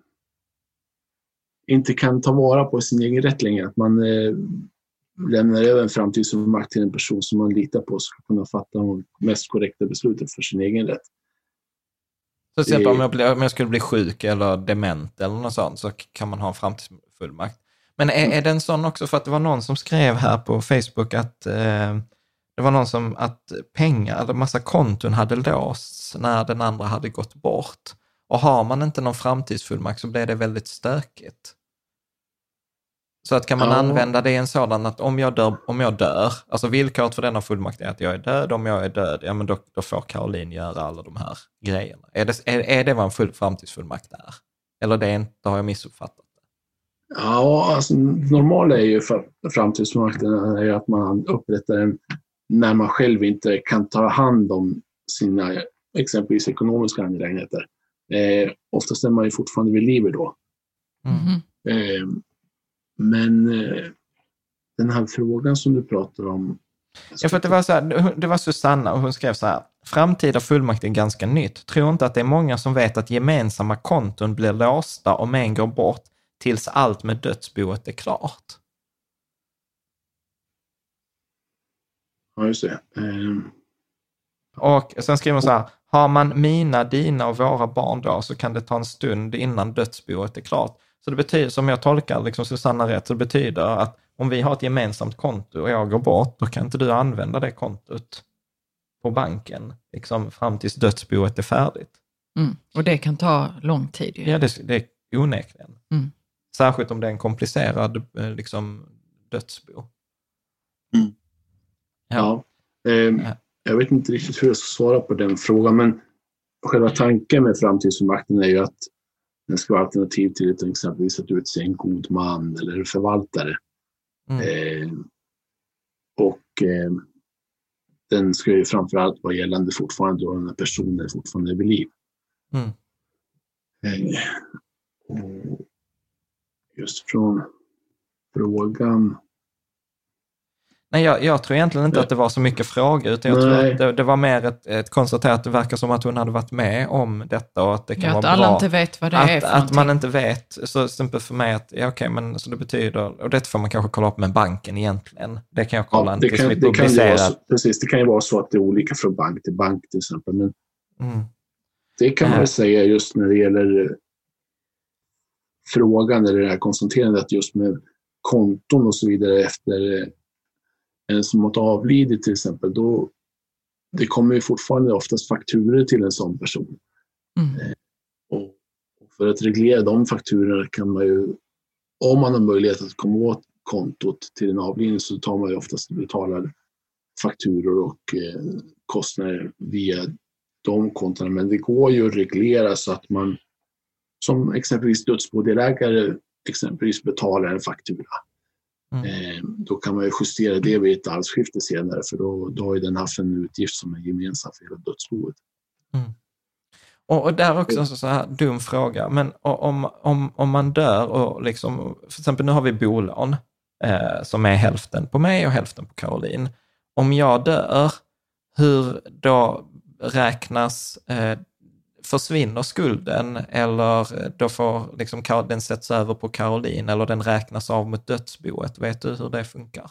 S6: inte kan ta vara på sin egen rätt längre, att man lämnar över en framtidsfullmakt till en person som man litar på ska kunna fatta de mest korrekta besluten för sin egen rätt.
S5: Så till exempel om jag skulle bli sjuk eller dement eller något sånt, så kan man ha en framtidsfullmakt. Men är det en sån också, för att det var någon som skrev här på Facebook att det var någon som att pengar, eller massa konton hade låsts när den andra hade gått bort. Och har man inte någon framtidsfullmakt så blir det väldigt stökigt. Så att kan man använda det i en sådan att om jag dör, alltså villkoret för denna fullmakt är att jag är död, om jag är död, ja men då får Caroline göra alla de här grejerna. Är det vad en full framtidsfullmakt är? Eller det är inte, har jag missuppfattat det?
S6: Ja, alltså normala är ju framtidsfullmakten är ju att man upprättar den när man själv inte kan ta hand om sina exempelvis ekonomiska angelägenheter. Oftast är man ju fortfarande vid livet då.
S5: Mm.
S6: Men den här frågan som du pratar om...
S5: Ja, för att det var Susanna och hon skrev så här: framtida fullmakt är ganska nytt. Tror inte att det är många som vet att gemensamma konton blir låsta om en går bort tills allt med dödsboet är klart.
S6: Ja, just det.
S5: Och sen skriver hon så här: har man mina, dina och våra barn då, så kan det ta en stund innan dödsboet är klart. Så det betyder, som jag tolkar liksom Susanna rätt, så det betyder att om vi har ett gemensamt konto och jag går bort, då kan inte du använda det kontot på banken liksom fram tills dödsboet är färdigt.
S7: Och det kan ta lång tid.
S5: Ja, det är onekligen.
S7: Mm.
S5: Särskilt om det är en komplicerad liksom, dödsbo.
S6: Mm. Ja. Jag vet inte riktigt hur jag ska svara på den frågan, men själva tanken med framtidsfullmakten är ju att den ska vara alternativ till exempelvis att utse en god man eller förvaltare. Den ska ju framförallt vara gällande fortfarande då den här personen är fortfarande vid liv. Just från frågan...
S5: Nej, jag tror egentligen inte att det var så mycket frågor, utan jag tror att det var mer ett konstaterat, det verkar som att hon hade varit med om detta och att det kan vara bra.
S7: Att alla inte vet vad det är för
S5: att man inte vet, så simpelt för mig att, men så det betyder, och det får man kanske kolla upp med banken egentligen. Det kan jag kolla
S6: det kan ju vara så att det är olika från bank till bank till exempel, men det kan man säga just när det gäller frågan eller det här konstaterandet just med konton och så vidare efter en som har avlidit till exempel, då det kommer ju fortfarande oftast fakturer till en sån person. Och för att reglera de fakturorna kan man ju, om man har möjlighet att komma åt kontot till en avlidning, så tar man ju oftast betalar fakturor och kostnader via de kontona. Men det går ju att reglera så att man som exempelvis dödsbodelägare exempelvis betalar en faktura. Då kan man ju justera det vid ett arvsskifte senare, för då har ju den haft en utgift som är gemensam för hela dödsboet.
S5: Och där också så här dum fråga, men om man dör och liksom, för exempel nu har vi bolån som är hälften på mig och hälften på Caroline. Om jag dör, hur då räknas försvinner skulden, eller då får liksom den sätts över på Caroline, eller den räknas av mot dödsboet? Vet du hur det funkar?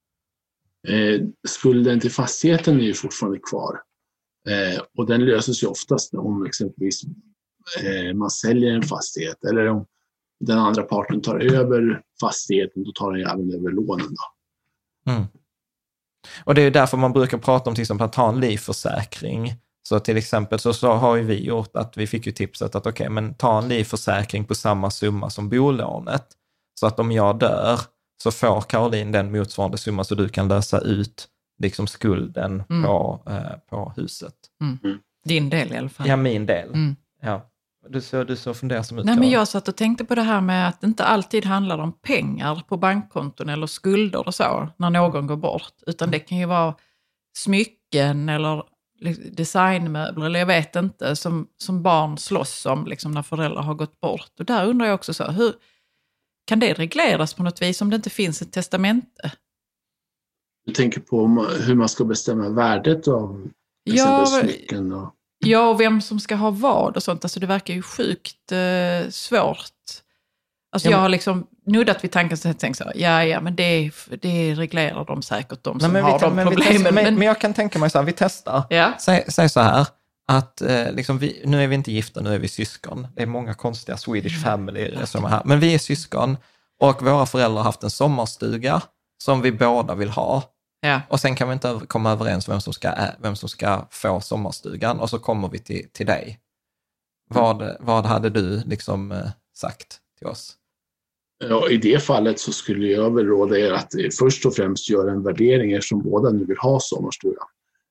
S6: Skulden till fastigheten är ju fortfarande kvar. Och den löses ju oftast om exempelvis man säljer en fastighet, eller om den andra parten tar över fastigheten, då tar den även över lånen då.
S5: Och det är därför man brukar prata om till exempel att ta en livförsäkring. Så till exempel så har ju vi gjort att vi fick ju tipset att men ta en livförsäkring på samma summa som bolånet. Så att om jag dör så får Caroline den motsvarande summa, så du kan lösa ut liksom skulden på huset.
S7: Din del i alla fall.
S5: Ja, min del. Ja. Du så funderar som ut.
S7: Nej, men jag satt och tänkte på det här med att det inte alltid handlar om pengar på bankkonton eller skulder och så när någon går bort. Utan det kan ju vara smycken eller designmöbler eller jag vet inte som barn slåss om liksom, när föräldrar har gått bort. Och där undrar jag också så, hur kan det regleras på något vis om det inte finns ett testamente?
S6: Du tänker på hur man ska bestämma värdet av smycken och...
S7: Ja, och vem som ska ha vad och sånt. Alltså det verkar ju sjukt svårt. Alltså jag har liksom nuddat vid tanken och tänkt så, men det reglerar de säkert de som har de problemen.
S5: Men jag kan tänka mig så här, vi testar.
S7: Ja.
S5: Säg så här, att liksom nu är vi inte gifta, nu är vi syskon. Det är många konstiga Swedish family som är här. Men vi är syskon och våra föräldrar har haft en sommarstuga som vi båda vill ha.
S7: Ja.
S5: Och sen kan vi inte komma överens vem som ska få sommarstugan och så kommer vi till dig. Vad hade du liksom sagt till oss?
S6: Ja, i det fallet så skulle jag väl råda er att först och främst göra en värdering som båda nu vill ha sommarstugan.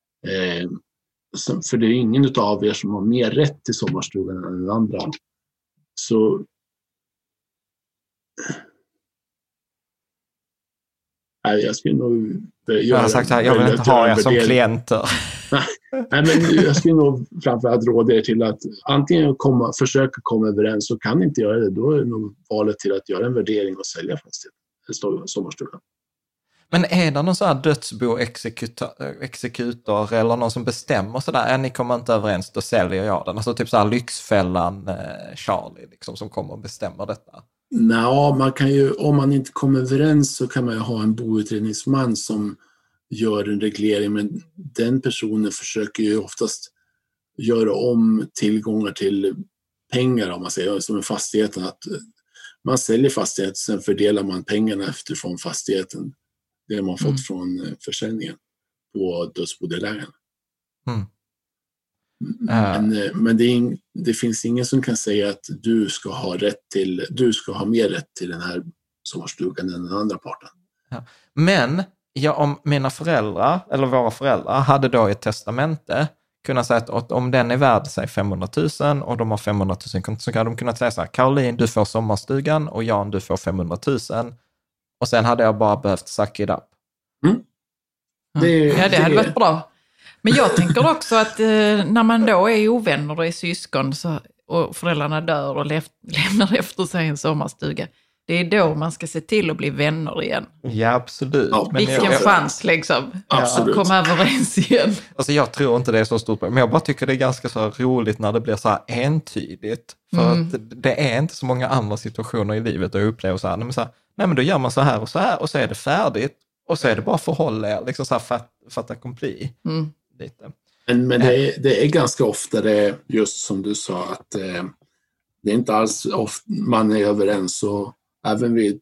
S6: För det är ingen av er som har mer rätt till sommarstugan än den andra. Så jag skulle nog
S5: jag har sagt här, jag vill inte ha er som klienter.
S6: Nej, men jag skulle nog framförallt råda er till att antingen försöka komma överens, så kan ni inte göra det, då är det nog valet till att göra en värdering och sälja fastigheten, sommarstugan.
S5: Men är det någon sån här dödsbo-exekutor eller någon som bestämmer sådär, ni kommer inte överens, då säljer jag den? Alltså typ så här Lyxfällan Charlie liksom, som kommer och bestämmer detta.
S6: Nej, man kan ju, om man inte kommer överens så kan man ju ha en boutredningsman som gör en reglering, men den personen försöker ju oftast göra om tillgångar till pengar, om man säger, som en fastigheten, att man säljer fastigheten, sen fördelar man pengarna efterifrån fastigheten, det man fått från försäljningen på dödsbodelägaren. Men det finns ingen som kan säga att du ska ha mer rätt till den här sommarstugan än den andra parten.
S5: Ja. Men om mina föräldrar eller våra föräldrar hade då ett testamente kunnat säga att om den är värd sig 500 000 och de har 500 000, så kan de kunna säga så här: Caroline, du får sommarstugan och Jan, du får 500 000, och sen hade jag bara behövt suck it up.
S7: Det hade varit bra. Men jag tänker också att när man då är ovänner och är syskon och föräldrarna dör och lämnar efter sig en sommarstuga, det är då man ska se till att bli vänner igen.
S5: Ja, absolut.
S7: Ja, vilken chans liksom att komma överens igen.
S5: Alltså jag tror inte det är så stort, men jag bara tycker det är ganska så roligt när det blir så här entydigt. För att det är inte så många andra situationer i livet där jag upplever så här, nej men då gör man så här och så är det färdigt. Och så är det bara förhålla er, liksom så här fatta kompli. Lite.
S6: Men det är ganska ofta det, just som du sa, att det är inte alls ofta man är överens, och även vid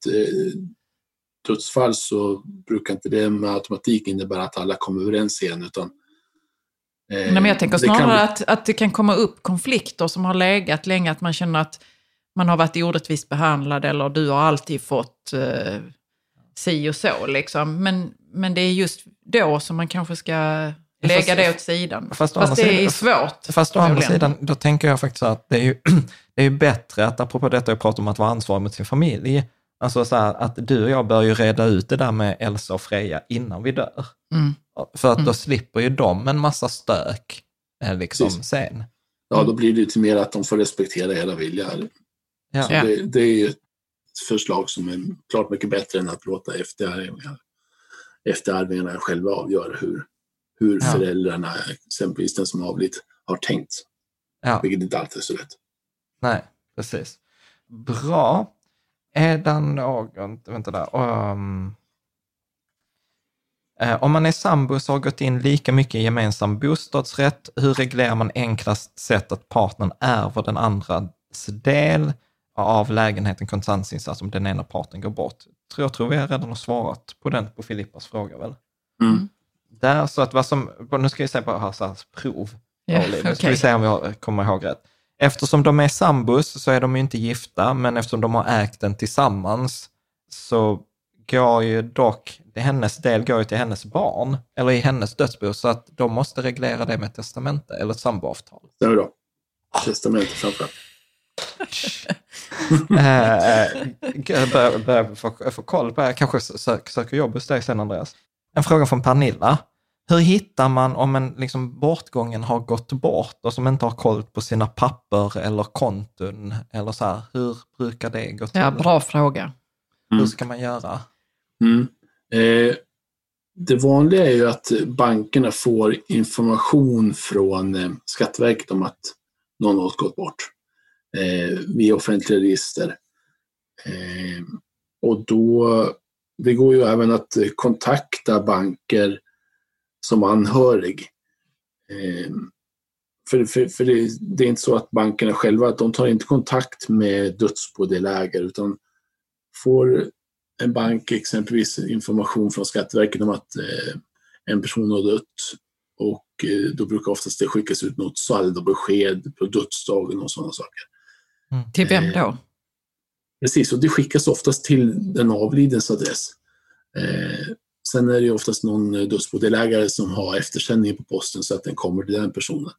S6: dödsfall så brukar inte det med automatik innebära att alla kommer överens igen, utan
S7: nej, men jag tänker snarare att det kan komma upp konflikter som har legat länge, att man känner att man har varit orättvist behandlad eller du har alltid fått si och så liksom. Men det är just då som man kanske ska lägga det åt sidan. Fast det är svårt.
S5: Fast å andra sidan, då tänker jag faktiskt att det är ju bättre att, apropå detta jag pratar om att vara ansvarig mot sin familj, alltså så här, att du och jag bör ju reda ut det där med Elsa och Freja innan vi dör. För att då slipper ju de en massa stök liksom sen.
S6: Ja, då blir det lite mer att de får respektera hela vilja. Ja. Så det är ju ett förslag som är klart mycket bättre än att låta efterarvingarna själva avgöra hur föräldrarna, exempelvis den som avlidit, har tänkt. Ja. Vilket inte alltid är så lätt.
S5: Nej, precis. Bra. Är det någon... Vänta där. Om man är sambo så har gått in lika mycket i gemensam bostadsrätt, hur reglerar man enklast sätt att partnern ärver den andras del av lägenheten kontantinsats om den ena parten går bort? Jag tror vi redan har svarat på Filippas fråga väl? Där, så att nu ska vi se på här prov. Nu ska vi se om jag kommer ihåg rätt. Eftersom de är sambos så är de ju inte gifta, men eftersom de har ägt den tillsammans så går ju dock, hennes del går ju till hennes barn, eller i hennes dödsbo, så att de måste reglera det med testamente eller ett samboavtal.
S6: Det är då. Testamente framförallt.
S5: Börjar få koll på det. Kanske söker jobb hos dig sen, Andreas. En fråga från Pernilla. Hur hittar man om en liksom bortgången har gått bort och som inte har koll på sina papper eller konton eller så här? Hur brukar det gå till?
S7: Ja, bra fråga.
S5: Hur ska man göra?
S6: Det vanliga är ju att bankerna får information från Skatteverket om att någon har gått bort via offentliga register. Och då, det går ju även att kontakta banker som anhörig. För det är inte så att bankerna själva, att de tar inte kontakt med dödsbodelägare, utan får en bank exempelvis information från Skatteverket om att en person har dött, och då brukar oftast det skickas ut något saldobesked på dödsdagen och sådana saker.
S7: Till vem då?
S6: Precis, och det skickas oftast till den avlidens adress. Sen är det oftast någon dödsbodelägare som har eftersändning på posten så att den kommer till den personen.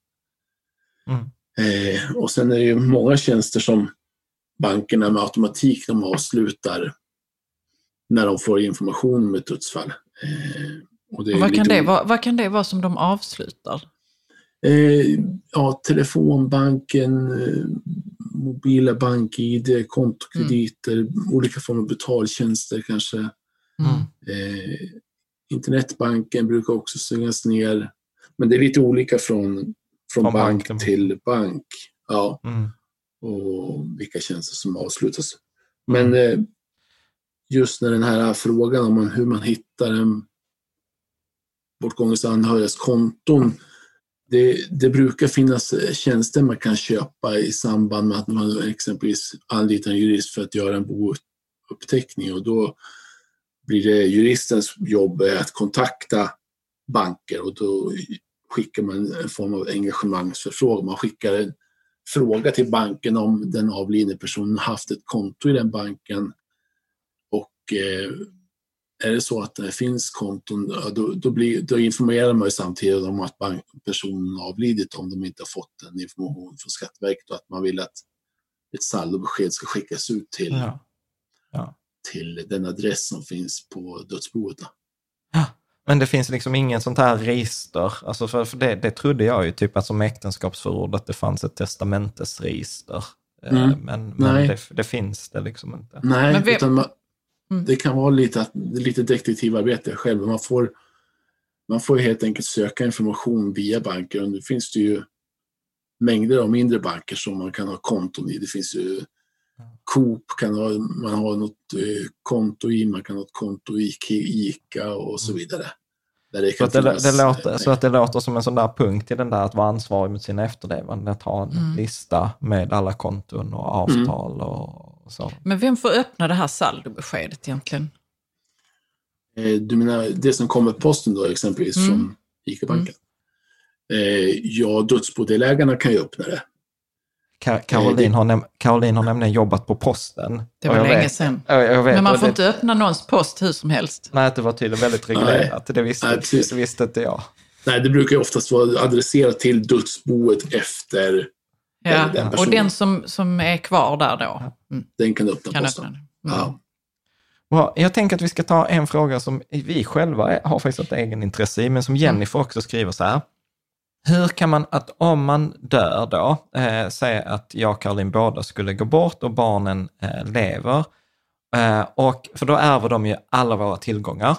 S6: Och sen är det ju många tjänster som bankerna med automatik de avslutar när de får information om ett dödsfall. Och
S7: vad kan det vara som de avslutar?
S6: Telefonbanken, mobila bank-ID, kontokrediter, olika former av betaltjänster kanske. Internetbanken brukar också stängas ner. Men det är lite olika från bank till bank. Ja. Och vilka tjänster som avslutas. Men just när den här frågan om hur man hittar en bortgångens anhörigas konton, det brukar finnas tjänster man kan köpa i samband med att man exempelvis anlitar en jurist för att göra en bouppteckning, och då blir det juristens jobb att kontakta banker, och då skickar man en form av engagemangsförfrågan. Man skickar en fråga till banken om den avlidne personen haft ett konto i den banken, och är det så att det finns konton, då informerar man ju samtidigt om att personen avlidit om de inte har fått den information från Skatteverket, och att man vill att ett saldobesked ska skickas ut till den adress som finns på dödsboet.
S5: Ja, men det finns liksom ingen sånt här register. Alltså för det trodde jag ju typ att som äktenskapsförord att det fanns ett testamentesregister. Men det finns det liksom inte.
S6: Nej, utan det kan vara lite detektivarbete själv. Man får helt enkelt söka information via banker. Och det finns det ju mängder av mindre banker som man kan ha konton i. Det finns ju Coop, man har något konto i, man kan ha ett konto i ICA och så vidare. Där det kan
S5: så att det låter som en sån där punkt i den där att vara ansvarig mot sina efterlevande, att ha en lista med alla konton och avtal och så. Men
S7: vem får öppna det här saldobeskedet egentligen?
S6: Du menar det som kommer på posten då exempelvis från ICA-banken? Dödsbodelägarna kan ju öppna det.
S5: Caroline har nämligen jobbat på posten.
S7: Det var länge sedan. Men man får inte öppna någons post hur som helst.
S5: Nej, det var tydligen väldigt reglerat. Det visste inte jag.
S6: Nej, det brukar ju oftast vara adresserat till dödsboet efter den personen.
S7: Och den som är kvar där då?
S6: Den kan öppna posten.
S5: Bra. Jag tänker att vi ska ta en fråga som vi själva har faktiskt ett egen intresse i, men som Jennifer också skriver så här. Hur kan man, att om man dör då, säga att jag och Caroline båda skulle gå bort och barnen lever, och för då ärver de ju alla våra tillgångar,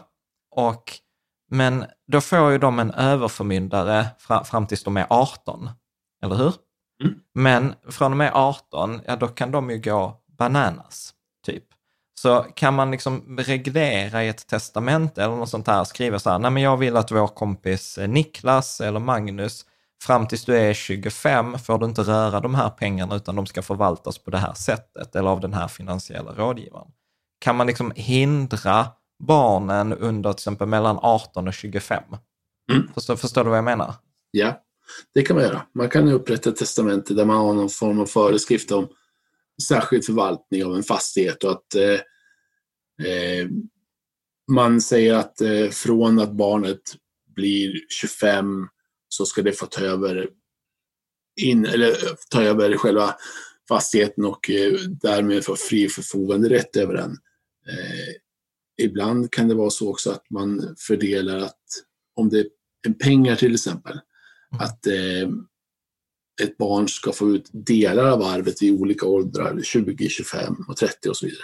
S5: men då får ju de en överförmyndare fram tills de är 18, eller hur? Men från och med 18, då kan de ju gå bananas, typ. Så kan man liksom reglera i ett testament eller något sånt här, skriva så här, nej men jag vill att vår kompis Niklas eller Magnus, fram tills du är 25 får du inte röra de här pengarna utan de ska förvaltas på det här sättet eller av den här finansiella rådgivaren. Kan man liksom hindra barnen under till exempel mellan 18 och 25? Förstår du vad jag menar?
S6: Ja, det kan man göra. Man kan upprätta ett testamente där man har någon form av föreskrift om särskild förvaltning av en fastighet, och att man säger att från att barnet blir 25 så ska det få ta över själva fastigheten och därmed få fri förfogande rätt över den. Ibland kan det vara så också att man fördelar att om det är pengar till exempel, att ett barn ska få ut delar av arvet i olika åldrar, 20, 25 och 30 och så vidare.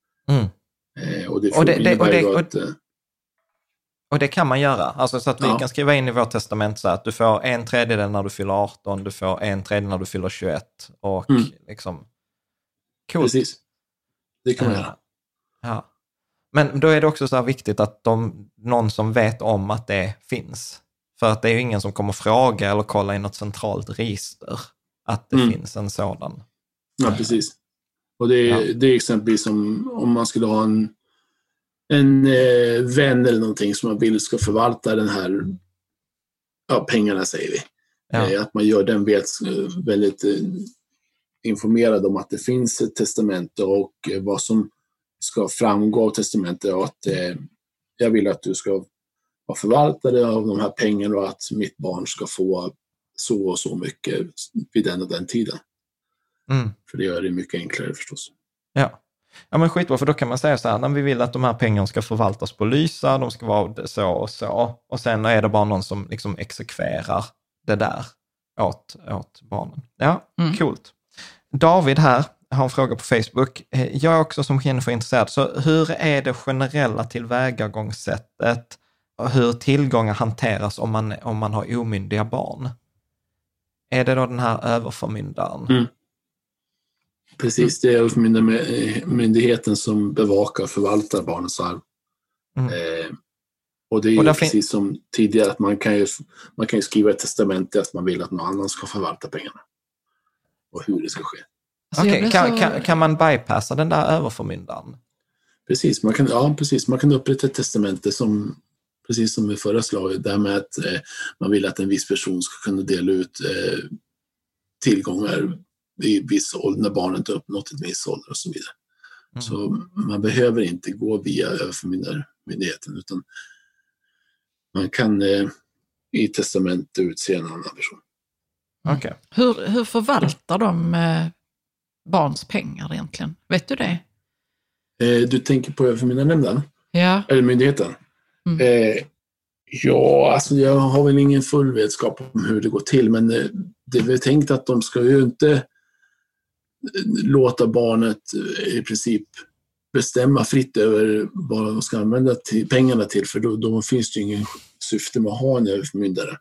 S5: Och det kan man göra, alltså så att vi kan skriva in i vårt testament så att du får 1/3 när du fyller 18, du får 1/3 när du fyller 21 och liksom coolt.
S6: Precis, det kan man göra.
S5: Ja. Men då är det också så här viktigt att någon som vet om att det finns. För att det är ju ingen som kommer fråga eller kolla i något centralt register att det finns en sådan.
S6: Ja, precis. Och det är exempelvis som om man skulle ha en vän eller någonting som man vill ska förvalta den här pengarna, säger vi. Ja. Att man gör den väldigt informerad om att det finns ett testamente och vad som ska framgå av testamentet, och att jag vill att du ska vara förvaltare av de här pengarna och att mitt barn ska få så och så mycket vid den och den tiden. För det gör det mycket enklare förstås.
S5: Ja, men skitbra, för då kan man säga så här, när vi vill att de här pengarna ska förvaltas på Lysa, de ska vara så och så, och sen är det bara någon som liksom exekverar det där åt barnen. Ja, coolt. David här har en fråga på Facebook. Jag är också som Jennifer intresserad, så hur är det generella tillvägagångssättet och hur tillgångar hanteras om man har omyndiga barn? Är det då den här överförmyndaren?
S6: Precis, det är överförmyndarmyndigheten som bevakar och förvaltar barnens arv. Och det är ju precis som tidigare att man kan ju skriva ett testamente att man vill att någon annan ska förvalta pengarna. Och hur det ska ske.
S5: Okej, kan man bypassa den där överförmyndaren?
S6: Precis, man kan upprätta ett testamente som, precis som i förra slaget, där med att man vill att en viss person ska kunna dela ut tillgångar i viss ålder när barnet har uppnått ett viss ålder och så vidare. Så man behöver inte gå via överförmyndarmyndigheten, utan man kan i testamentet utse en annan person.
S5: Okay.
S7: Hur förvaltar de barns pengar egentligen? Vet du det?
S6: Du tänker på överförmyndarnämnden?
S7: Ja.
S6: Eller myndigheten? Ja, alltså jag har väl ingen full vetskap om hur det går till, men det är väl tänkt att de ska ju inte låta barnet i princip bestämma fritt över vad de ska använda pengarna till, för då finns det ju ingen syfte med att ha en överförmyndare.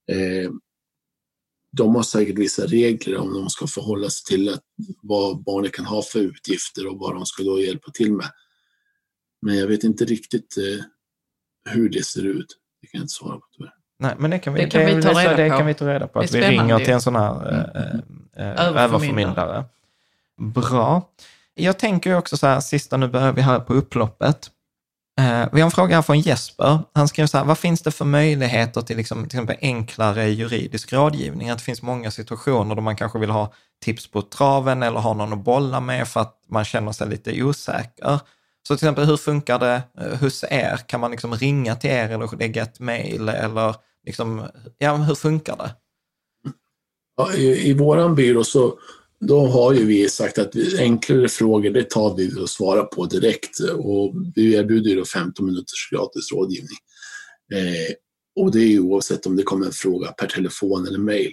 S6: De har säkert vissa regler om de ska förhålla sig till vad barnet kan ha för utgifter och vad de ska då hjälpa till med. Men jag vet inte riktigt hur det ser ut. Det kan jag inte svara på tyvärr.
S5: Nej, men det kan vi ta reda på. Att vi ringer till en sån här överförmyndare. Bra. Jag tänker också så här, sista nu börjar vi här på upploppet. Vi har en fråga här från Jesper. Han skriver så här, vad finns det för möjligheter till till exempel enklare juridisk rådgivning? Att det finns många situationer där man kanske vill ha tips på traven eller ha någon att bolla med för att man känner sig lite osäker. Så till exempel, hur funkar det hos er? Kan man ringa till er eller lägga ett mejl? Eller hur funkar det?
S6: Ja, i våran byrå så då har ju vi sagt att enklare frågor, det tar vi och svarar på direkt, och vi erbjuder då 15 minuters gratis rådgivning. Och det är ju oavsett om det kommer en fråga per telefon eller mejl.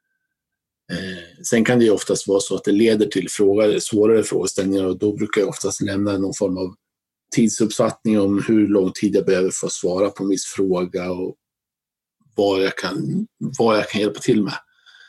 S6: Sen kan det ju oftast vara så att det leder till svårare frågeställningar, och då brukar jag oftast lämna någon form av tidsuppfattning om hur lång tid jag behöver för att svara på en viss fråga och vad jag kan hjälpa till med.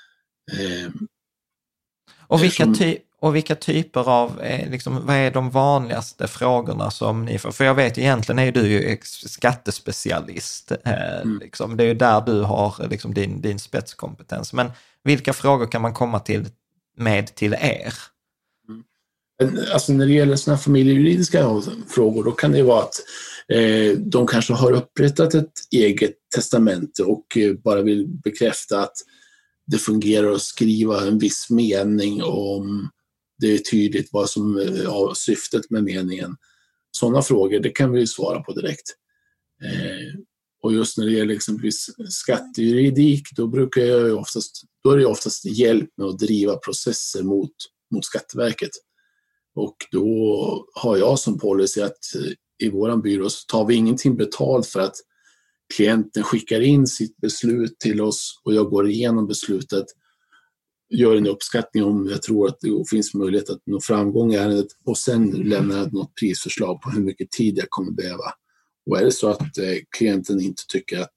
S5: Och vilka typer av, vad är de vanligaste frågorna som ni får? För jag vet egentligen är du ju skattespecialist. Det är ju där du har din spetskompetens. Men vilka frågor kan man komma till er?
S6: Alltså när det gäller såna familjejuridiska frågor, då kan det vara att de kanske har upprättat ett eget testamente och bara vill bekräfta att det fungerar att skriva en viss mening om det är tydligt vad som är syftet med meningen. Sådana frågor, det kan vi svara på direkt. Och just när det gäller exempelvis skattejuridik, då är det oftast hjälp med att driva processer mot mot Skatteverket. Och då har jag som policy att i våran byrå så tar vi ingenting betalt för att klienten skickar in sitt beslut till oss och jag går igenom beslutet, gör en uppskattning om jag tror att det finns möjlighet att nå framgång i ärendet och sen lämnar jag något prisförslag på hur mycket tid jag kommer behöva. Och är det så att klienten inte tycker att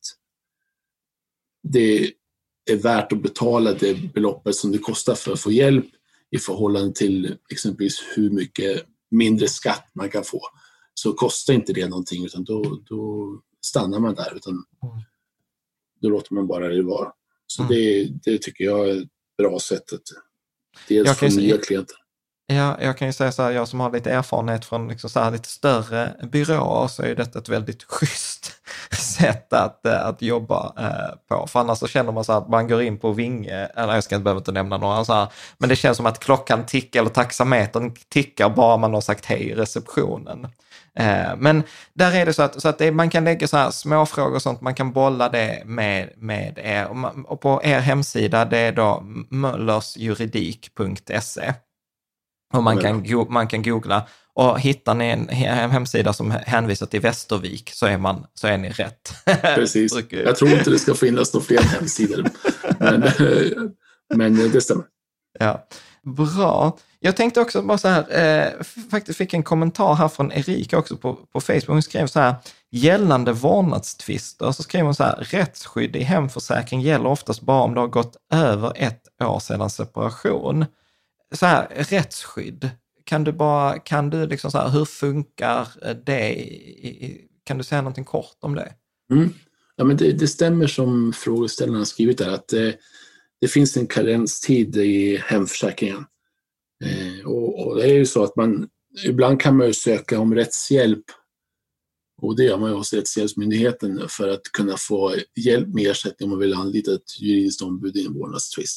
S6: det är värt att betala det beloppet som det kostar för att få hjälp i förhållande till exempelvis hur mycket mindre skatt man kan få, så kostar inte det någonting, utan då stannar man där, utan då låter man bara det vara. Så det tycker jag är ett bra sätt att dels få nya klienter.
S5: Ja, jag kan ju säga så här, jag som har lite erfarenhet från liksom så här lite större byråer, så är detta ett väldigt schysst sätt att jobba på. För annars så känner man så här att man går in på Vinge, eller jag ska inte behöva nämna några så här, men det känns som att klockan tickar eller taxametern tickar bara man har sagt hej i receptionen. Men där är det så att man kan lägga så här små frågor och sånt, man kan bolla det med er. Och på er hemsida, det är då möllersjuridik.se. Och man kan googla, och hittar ni en hemsida som hänvisar till Västervik så är ni rätt.
S6: Precis. Jag tror inte det ska finnas några fler hemsidor. men det stämmer.
S5: Ja. Bra. Jag tänkte också bara så här, faktiskt fick en kommentar här från Erika också på Facebook. Hon skrev så här: gällande vårdnadstvister, så skrev hon så här: rättsskydd i hemförsäkring gäller oftast bara om det har gått över 1 år sedan separation. Så här, rättsskydd, kan du liksom så här, hur funkar det? Kan du säga någonting kort om det?
S6: Ja, men det stämmer som frågeställaren har skrivit där, att det finns en karenstid i hemförsäkringen. Och det är ju så att ibland kan man ju söka om rättshjälp, och det gör man ju hos Rättshjälpsmyndigheten för att kunna få hjälp med ersättning om man vill anlita ett juridiskt ombud i en vårdnadstvist.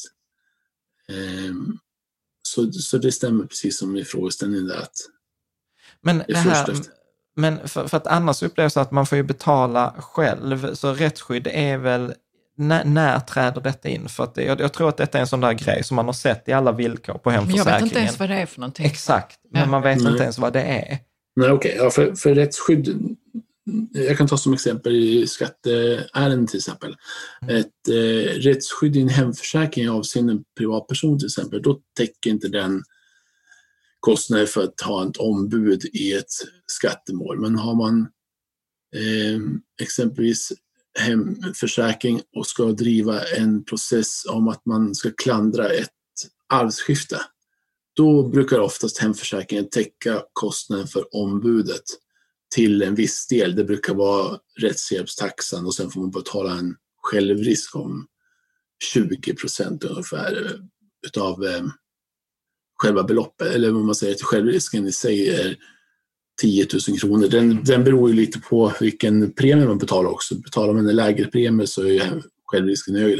S6: Så det stämmer precis som i frågeställningen där, att
S5: men det här, men för att annars upplevs det att man får ju betala själv, så rättsskydd är väl, när träder detta in? För att jag tror att detta är en sån där grej som man har sett i alla villkor på hemförsäkringen.
S7: Men jag vet inte ens vad det är för någonting.
S5: Exakt, men man vet inte ens vad det är.
S6: Nej, okej. Ja, för rättsskydd, jag kan ta som exempel i skatteärenden till exempel. Ett rättsskydd i en hemförsäkring avseende en privatperson till exempel, då täcker inte den kostnader för att ha ett ombud i ett skattemål. Men har man exempelvis hemförsäkring och ska driva en process om att man ska klandra ett arvsskifte, då brukar oftast hemförsäkringen täcka kostnaden för ombudet till en viss del. Det brukar vara rättshjälpstaxan, och sen får man betala en självrisk om 20% ungefär utav själva beloppet. Eller om man säger att självrisken i sig är 10 000 kronor. Den beror ju lite på vilken premie man betalar också. Betalar man en lägre premie så är självrisken högre.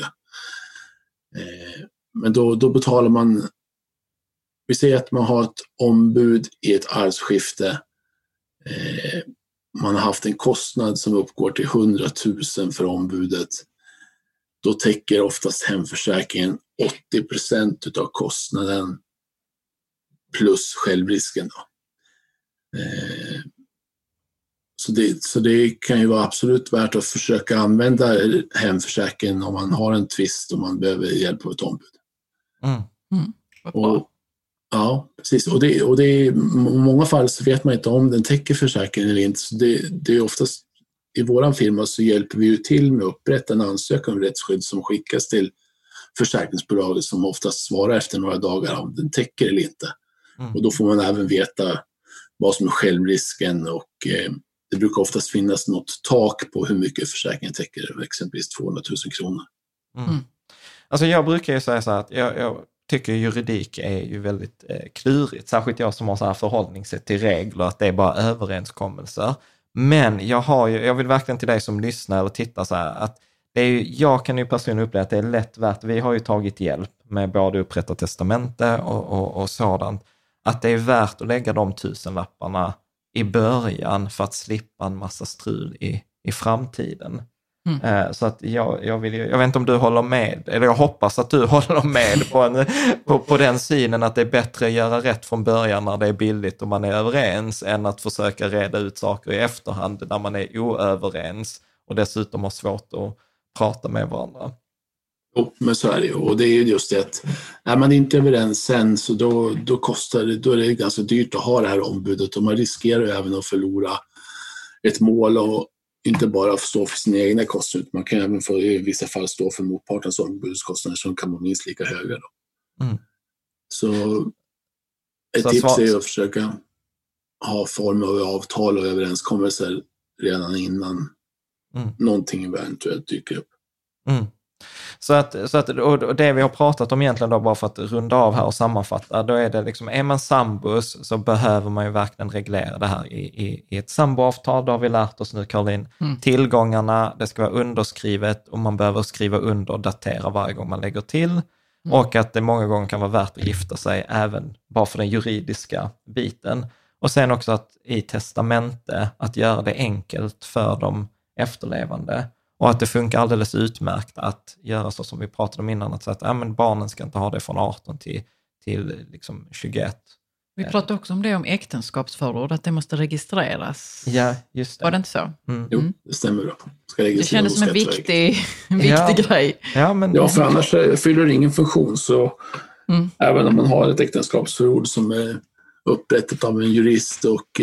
S6: Men då betalar man, vi säger att man har ett ombud i ett arvsskifte. Man har haft en kostnad som uppgår till 100 000 för ombudet. Då täcker oftast hemförsäkringen 80% utav kostnaden plus självrisken då. Så det kan ju vara absolut värt att försöka använda hemförsäkringen om man har en tvist och man behöver hjälp av ett ombud. Och, ja, precis. Och det är, i många fall så vet man inte om den täcker försäkringen eller inte. Så det är oftast, i våran firma så hjälper vi ju till med att upprätta en ansökan om rättsskydd som skickas till försäkringsbolaget, som oftast svarar efter några dagar om den täcker eller inte. Och då får man även veta vad som är självrisken, och det brukar oftast finnas något tak på hur mycket försäkringen täcker, exempelvis 200 000 kronor.
S5: Alltså jag brukar ju säga så här att jag tycker juridik är ju väldigt klurigt, särskilt jag som har så här förhållningssätt till regler, att det är bara överenskommelser. Men jag vill verkligen till dig som lyssnar eller tittar så här, att det är ju, jag kan ju personligen uppleva att det är lätt värt, vi har ju tagit hjälp med både upprätta testamente och sådant, att det är värt att lägga de 1000-lapparna i början för att slippa en massa strul i framtiden. Så att jag vet inte om du håller med, eller jag hoppas att du håller med på den synen att det är bättre att göra rätt från början när det är billigt och man är överens än att försöka reda ut saker i efterhand när man är oöverens och dessutom har svårt att prata med varandra.
S6: Jo, men så är det ju. Och det är ju just det att är man inte överens sen så då är det ganska dyrt att ha det här ombudet och man riskerar ju även att förlora ett mål och inte bara stå för sina egna kostnader. Man kan även i vissa fall stå för motpartens ombudskostnader som kan vara minst lika höga. Då. Så ett tips är att försöka ha former av avtal och överenskommelser redan innan någonting eventuellt dyker upp.
S5: Så att och det vi har pratat om egentligen då, bara för att runda av här och sammanfatta, då är det liksom, är man sambos så behöver man ju verkligen reglera det här i ett samboavtal. Då har vi lärt oss nu, Caroline. Tillgångarna, det ska vara underskrivet och man behöver skriva under och datera varje gång man lägger till. Och att det många gånger kan vara värt att gifta sig även bara för den juridiska biten. Och sen också att i testamente att göra det enkelt för de efterlevande. Och att det funkar alldeles utmärkt att göra så som vi pratade om innan. Att säga att men barnen ska inte ha det från 18 till liksom 21.
S7: Vi pratade också om det om äktenskapsförord, att det måste registreras.
S5: Ja, just det.
S7: Var det inte så?
S6: Jo, det stämmer bra.
S7: Det kändes som en viktig grej.
S6: Ja, för annars fyller det ingen funktion. Så även om man har ett äktenskapsförord som är upprättat av en jurist och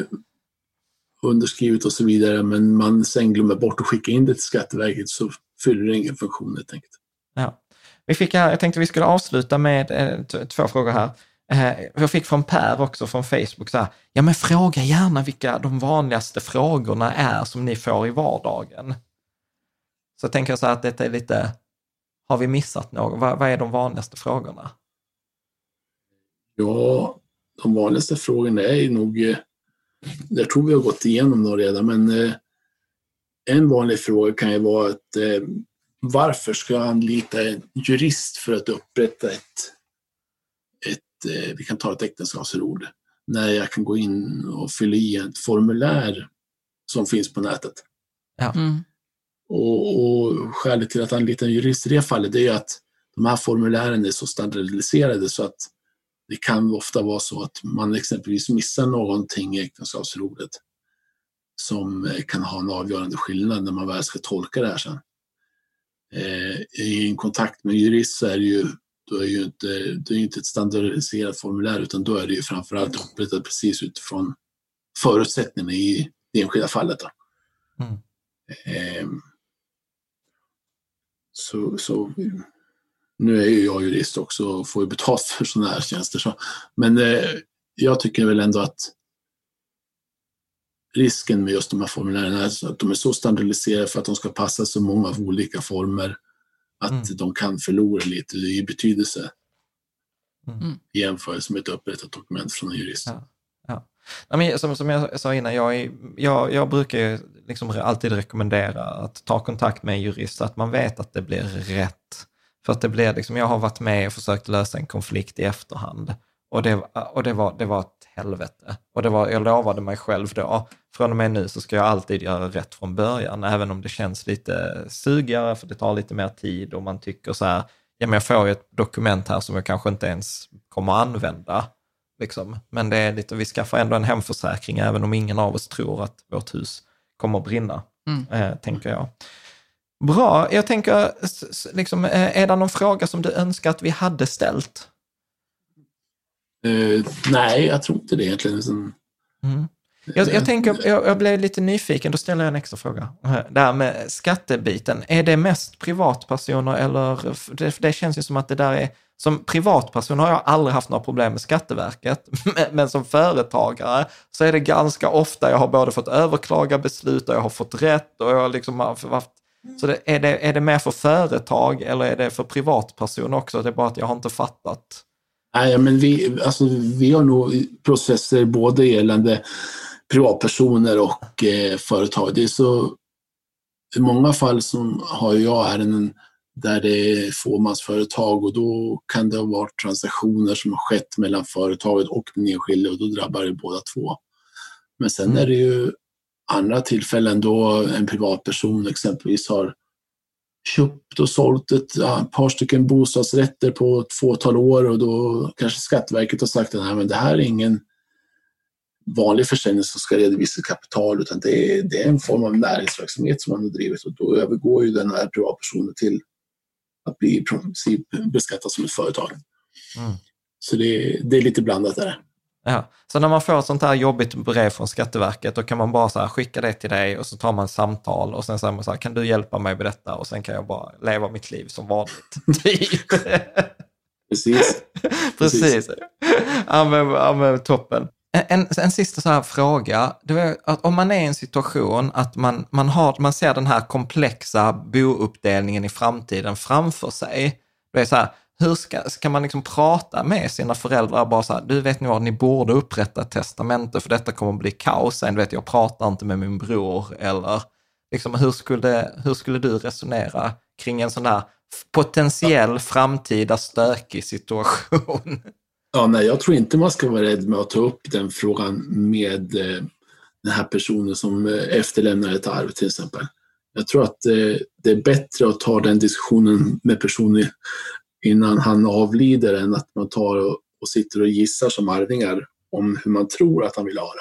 S6: underskrivet och så vidare, men man sen glömmer bort att skicka in det till Skatteverket, så fyller det ingen funktion helt enkelt.
S5: Ja. Jag tänkte vi skulle avsluta med 2 frågor här. Jag fick från Per också från Facebook så här, ja men fråga gärna vilka de vanligaste frågorna är som ni får i vardagen. Så tänker jag så här att detta är lite, har vi missat något? Vad är de vanligaste frågorna?
S6: Ja, de vanligaste frågorna är nog, jag tror vi har gått igenom några redan, men en vanlig fråga kan ju vara att varför ska jag anlita en jurist för att upprätta vi kan ta ett äktenskapsförord, när jag kan gå in och fylla i ett formulär som finns på nätet.
S5: Ja.
S6: Och skälet till att anlita en jurist i det fallet är att de här formulären är så standardiserade så att det kan ofta vara så att man exempelvis missar någonting i äktenskapsförordet som kan ha en avgörande skillnad när man väl ska tolka det här sen. I en kontakt med jurist så är det ju inte ett standardiserat formulär, utan då är det ju framförallt upprättat precis utifrån förutsättningarna i det enskilda fallet. Då. Så nu är ju jag jurist också och får ju betalt för sådana här tjänster. Men jag tycker väl ändå att risken med just de här formulären är att de är så standardiserade för att de ska passa så många av olika former att de kan förlora lite i betydelse i jämförelse med ett upprättat dokument från en jurist.
S5: Ja. Men som jag sa innan, jag brukar ju liksom alltid rekommendera att ta kontakt med en jurist så att man vet att det blir rätt. För att det blir liksom, jag har varit med och försökt lösa en konflikt i efterhand. Och det var ett helvete. Och jag lovade mig själv då, från och med nu så ska jag alltid göra rätt från början. Även om det känns lite sugigare för det tar lite mer tid. Och man tycker så här, ja men jag får ju ett dokument här som jag kanske inte ens kommer att använda. Liksom. Men det är lite, vi skaffar ändå en hemförsäkring även om ingen av oss tror att vårt hus kommer att brinna. Tänker jag. Bra, jag tänker liksom, är det någon fråga som du önskar att vi hade ställt?
S6: Nej, jag tror inte det egentligen.
S5: Jag blev lite nyfiken, då ställer jag en extra fråga. Det här med skattebiten, är det mest privatpersoner eller, det känns ju som att det där är, som privatperson har jag aldrig haft några problem med Skatteverket, men som företagare så är det ganska ofta jag har både fått överklaga beslut och jag har fått rätt och jag har liksom haft. Så är det mer för företag eller är det för privatpersoner också? Det är bara att jag har inte fattat.
S6: Nej, men vi har nog processer både gällande privatpersoner och företag. Det är så i många fall som har jag ärenden där det är fåmansföretag och då kan det ha varit transaktioner som har skett mellan företaget och den enskilde och då drabbar det båda två. Men sen är det ju andra tillfällen då en privatperson exempelvis har köpt och sålt ett par stycken bostadsrätter på ett fåtal år, och då kanske Skatteverket har sagt att men det här är ingen vanlig försäljning som ska redovisa kapital, utan det är en form av näringsverksamhet som man har drivit, och då övergår ju den här privatpersonen till att bli i princip beskattat som ett företag. Så det är lite blandat där.
S5: Ja. Så när man får ett sånt här jobbigt brev från Skatteverket, då kan man bara så här, skicka det till dig och så tar man ett samtal och sen säger man så här, kan du hjälpa mig med detta? Och sen kan jag bara leva mitt liv som vanligt. Typ. Precis. Ja, men toppen. En sista så här fråga. Det är att om man är i en situation att man ser den här komplexa bouppdelningen i framtiden framför sig. Det är så här, hur ska man liksom prata med sina föräldrar bara så här, du vet nog att ni borde upprätta ett testamente för detta kommer att bli kaos. Sen vet jag pratar inte med min bror, eller liksom, hur skulle du resonera kring en sån här potentiell framtida stökig situation?
S6: Ja, nej, jag tror inte man ska vara rädd med att ta upp den frågan med den här personen som efterlämnar ett arv till exempel. Jag tror att det är bättre att ta den diskussionen med personen innan han avlider än att man tar och sitter och gissar som arvingar om hur man tror att han vill ha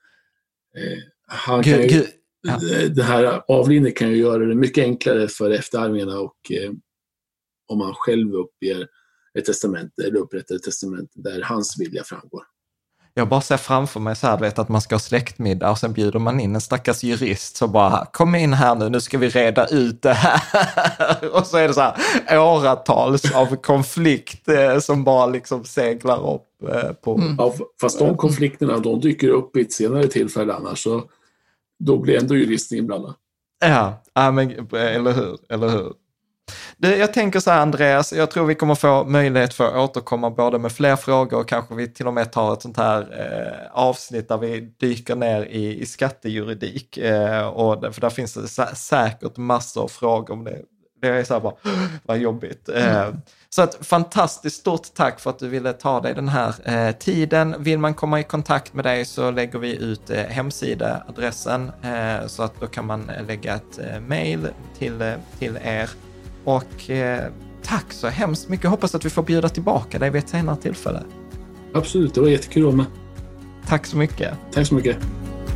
S6: det. Den här avlidningen kan ju göra det mycket enklare för efterarvingarna, och om man själv uppger ett testamente eller upprättar ett testamente där hans vilja framgår.
S5: Jag bara ser framför mig så här, vet att man ska ha släktmiddag och sen bjuder man in en stackars jurist så bara, kom in här nu ska vi reda ut det här. Och så är det så här åratals av konflikt som bara liksom seglar upp på...
S6: Ja, fast de konflikterna, de dyker upp i ett senare tillfälle annars, så då blir ändå juristen inblandad.
S5: Ja, men eller hur? Jag tänker så här, Andreas, jag tror vi kommer få möjlighet för att återkomma både med fler frågor och kanske vi till och med tar ett sånt här avsnitt där vi dyker ner i skattejuridik. För där finns det säkert massor av frågor om det. Det är så här bara, vad jobbigt. Så ett fantastiskt stort tack för att du ville ta dig den här tiden. Vill man komma i kontakt med dig så lägger vi ut hemsidaadressen så att då kan man lägga ett mejl till er. Och tack så hemskt mycket. Hoppas att vi får bjuda tillbaka dig vid ett senare tillfälle.
S6: Absolut, det var jättekul med.
S5: Tack så mycket.
S6: Tack så mycket.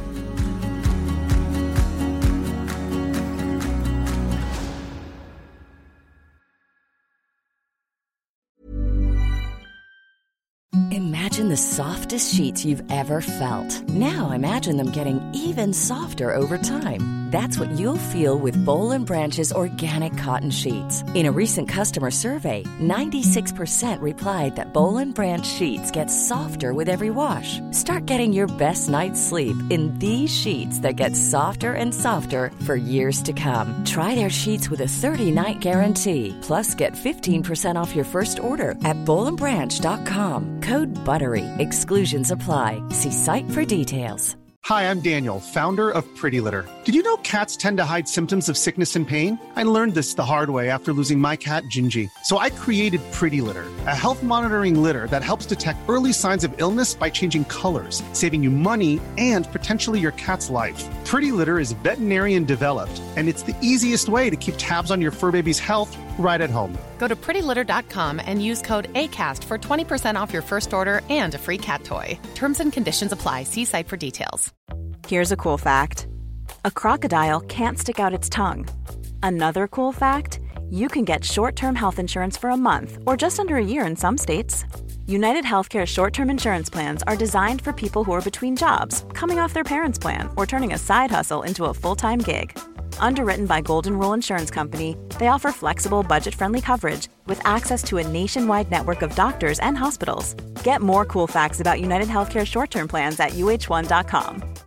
S8: Imagine the softest sheets you've ever felt. Now imagine them getting even softer over time. That's what you'll feel with Boll & Branch's organic cotton sheets. In a recent customer survey, 96% replied that Boll & Branch sheets get softer with every wash. Start getting your best night's sleep in these sheets that get softer and softer for years to come. Try their sheets with a 30-night guarantee. Plus, get 15% off your first order at bollandbranch.com. Code BUTTERY. Exclusions apply. See site for details.
S9: Hi, I'm Daniel, founder of Pretty Litter. Did you know cats tend to hide symptoms of sickness and pain? I learned this the hard way after losing my cat, Gingy. So I created Pretty Litter, a health monitoring litter that helps detect early signs of illness by changing colors, saving you money and potentially your cat's life. Pretty Litter is veterinarian developed, and it's the easiest way to keep tabs on your fur baby's health right at home.
S10: Go to prettylitter.com and use code ACAST for 20% off your first order and a free cat toy. Terms and conditions apply. See site for details.
S11: Here's a cool fact. A crocodile can't stick out its tongue. Another cool fact, you can get short-term health insurance for a month or just under a year in some states. United Healthcare short-term insurance plans are designed for people who are between jobs, coming off their parents' plan, or turning a side hustle into a full-time gig. Underwritten by Golden Rule Insurance Company, they offer flexible, budget-friendly coverage with access to a nationwide network of doctors and hospitals. Get more cool facts about United Healthcare short-term plans at uh1.com.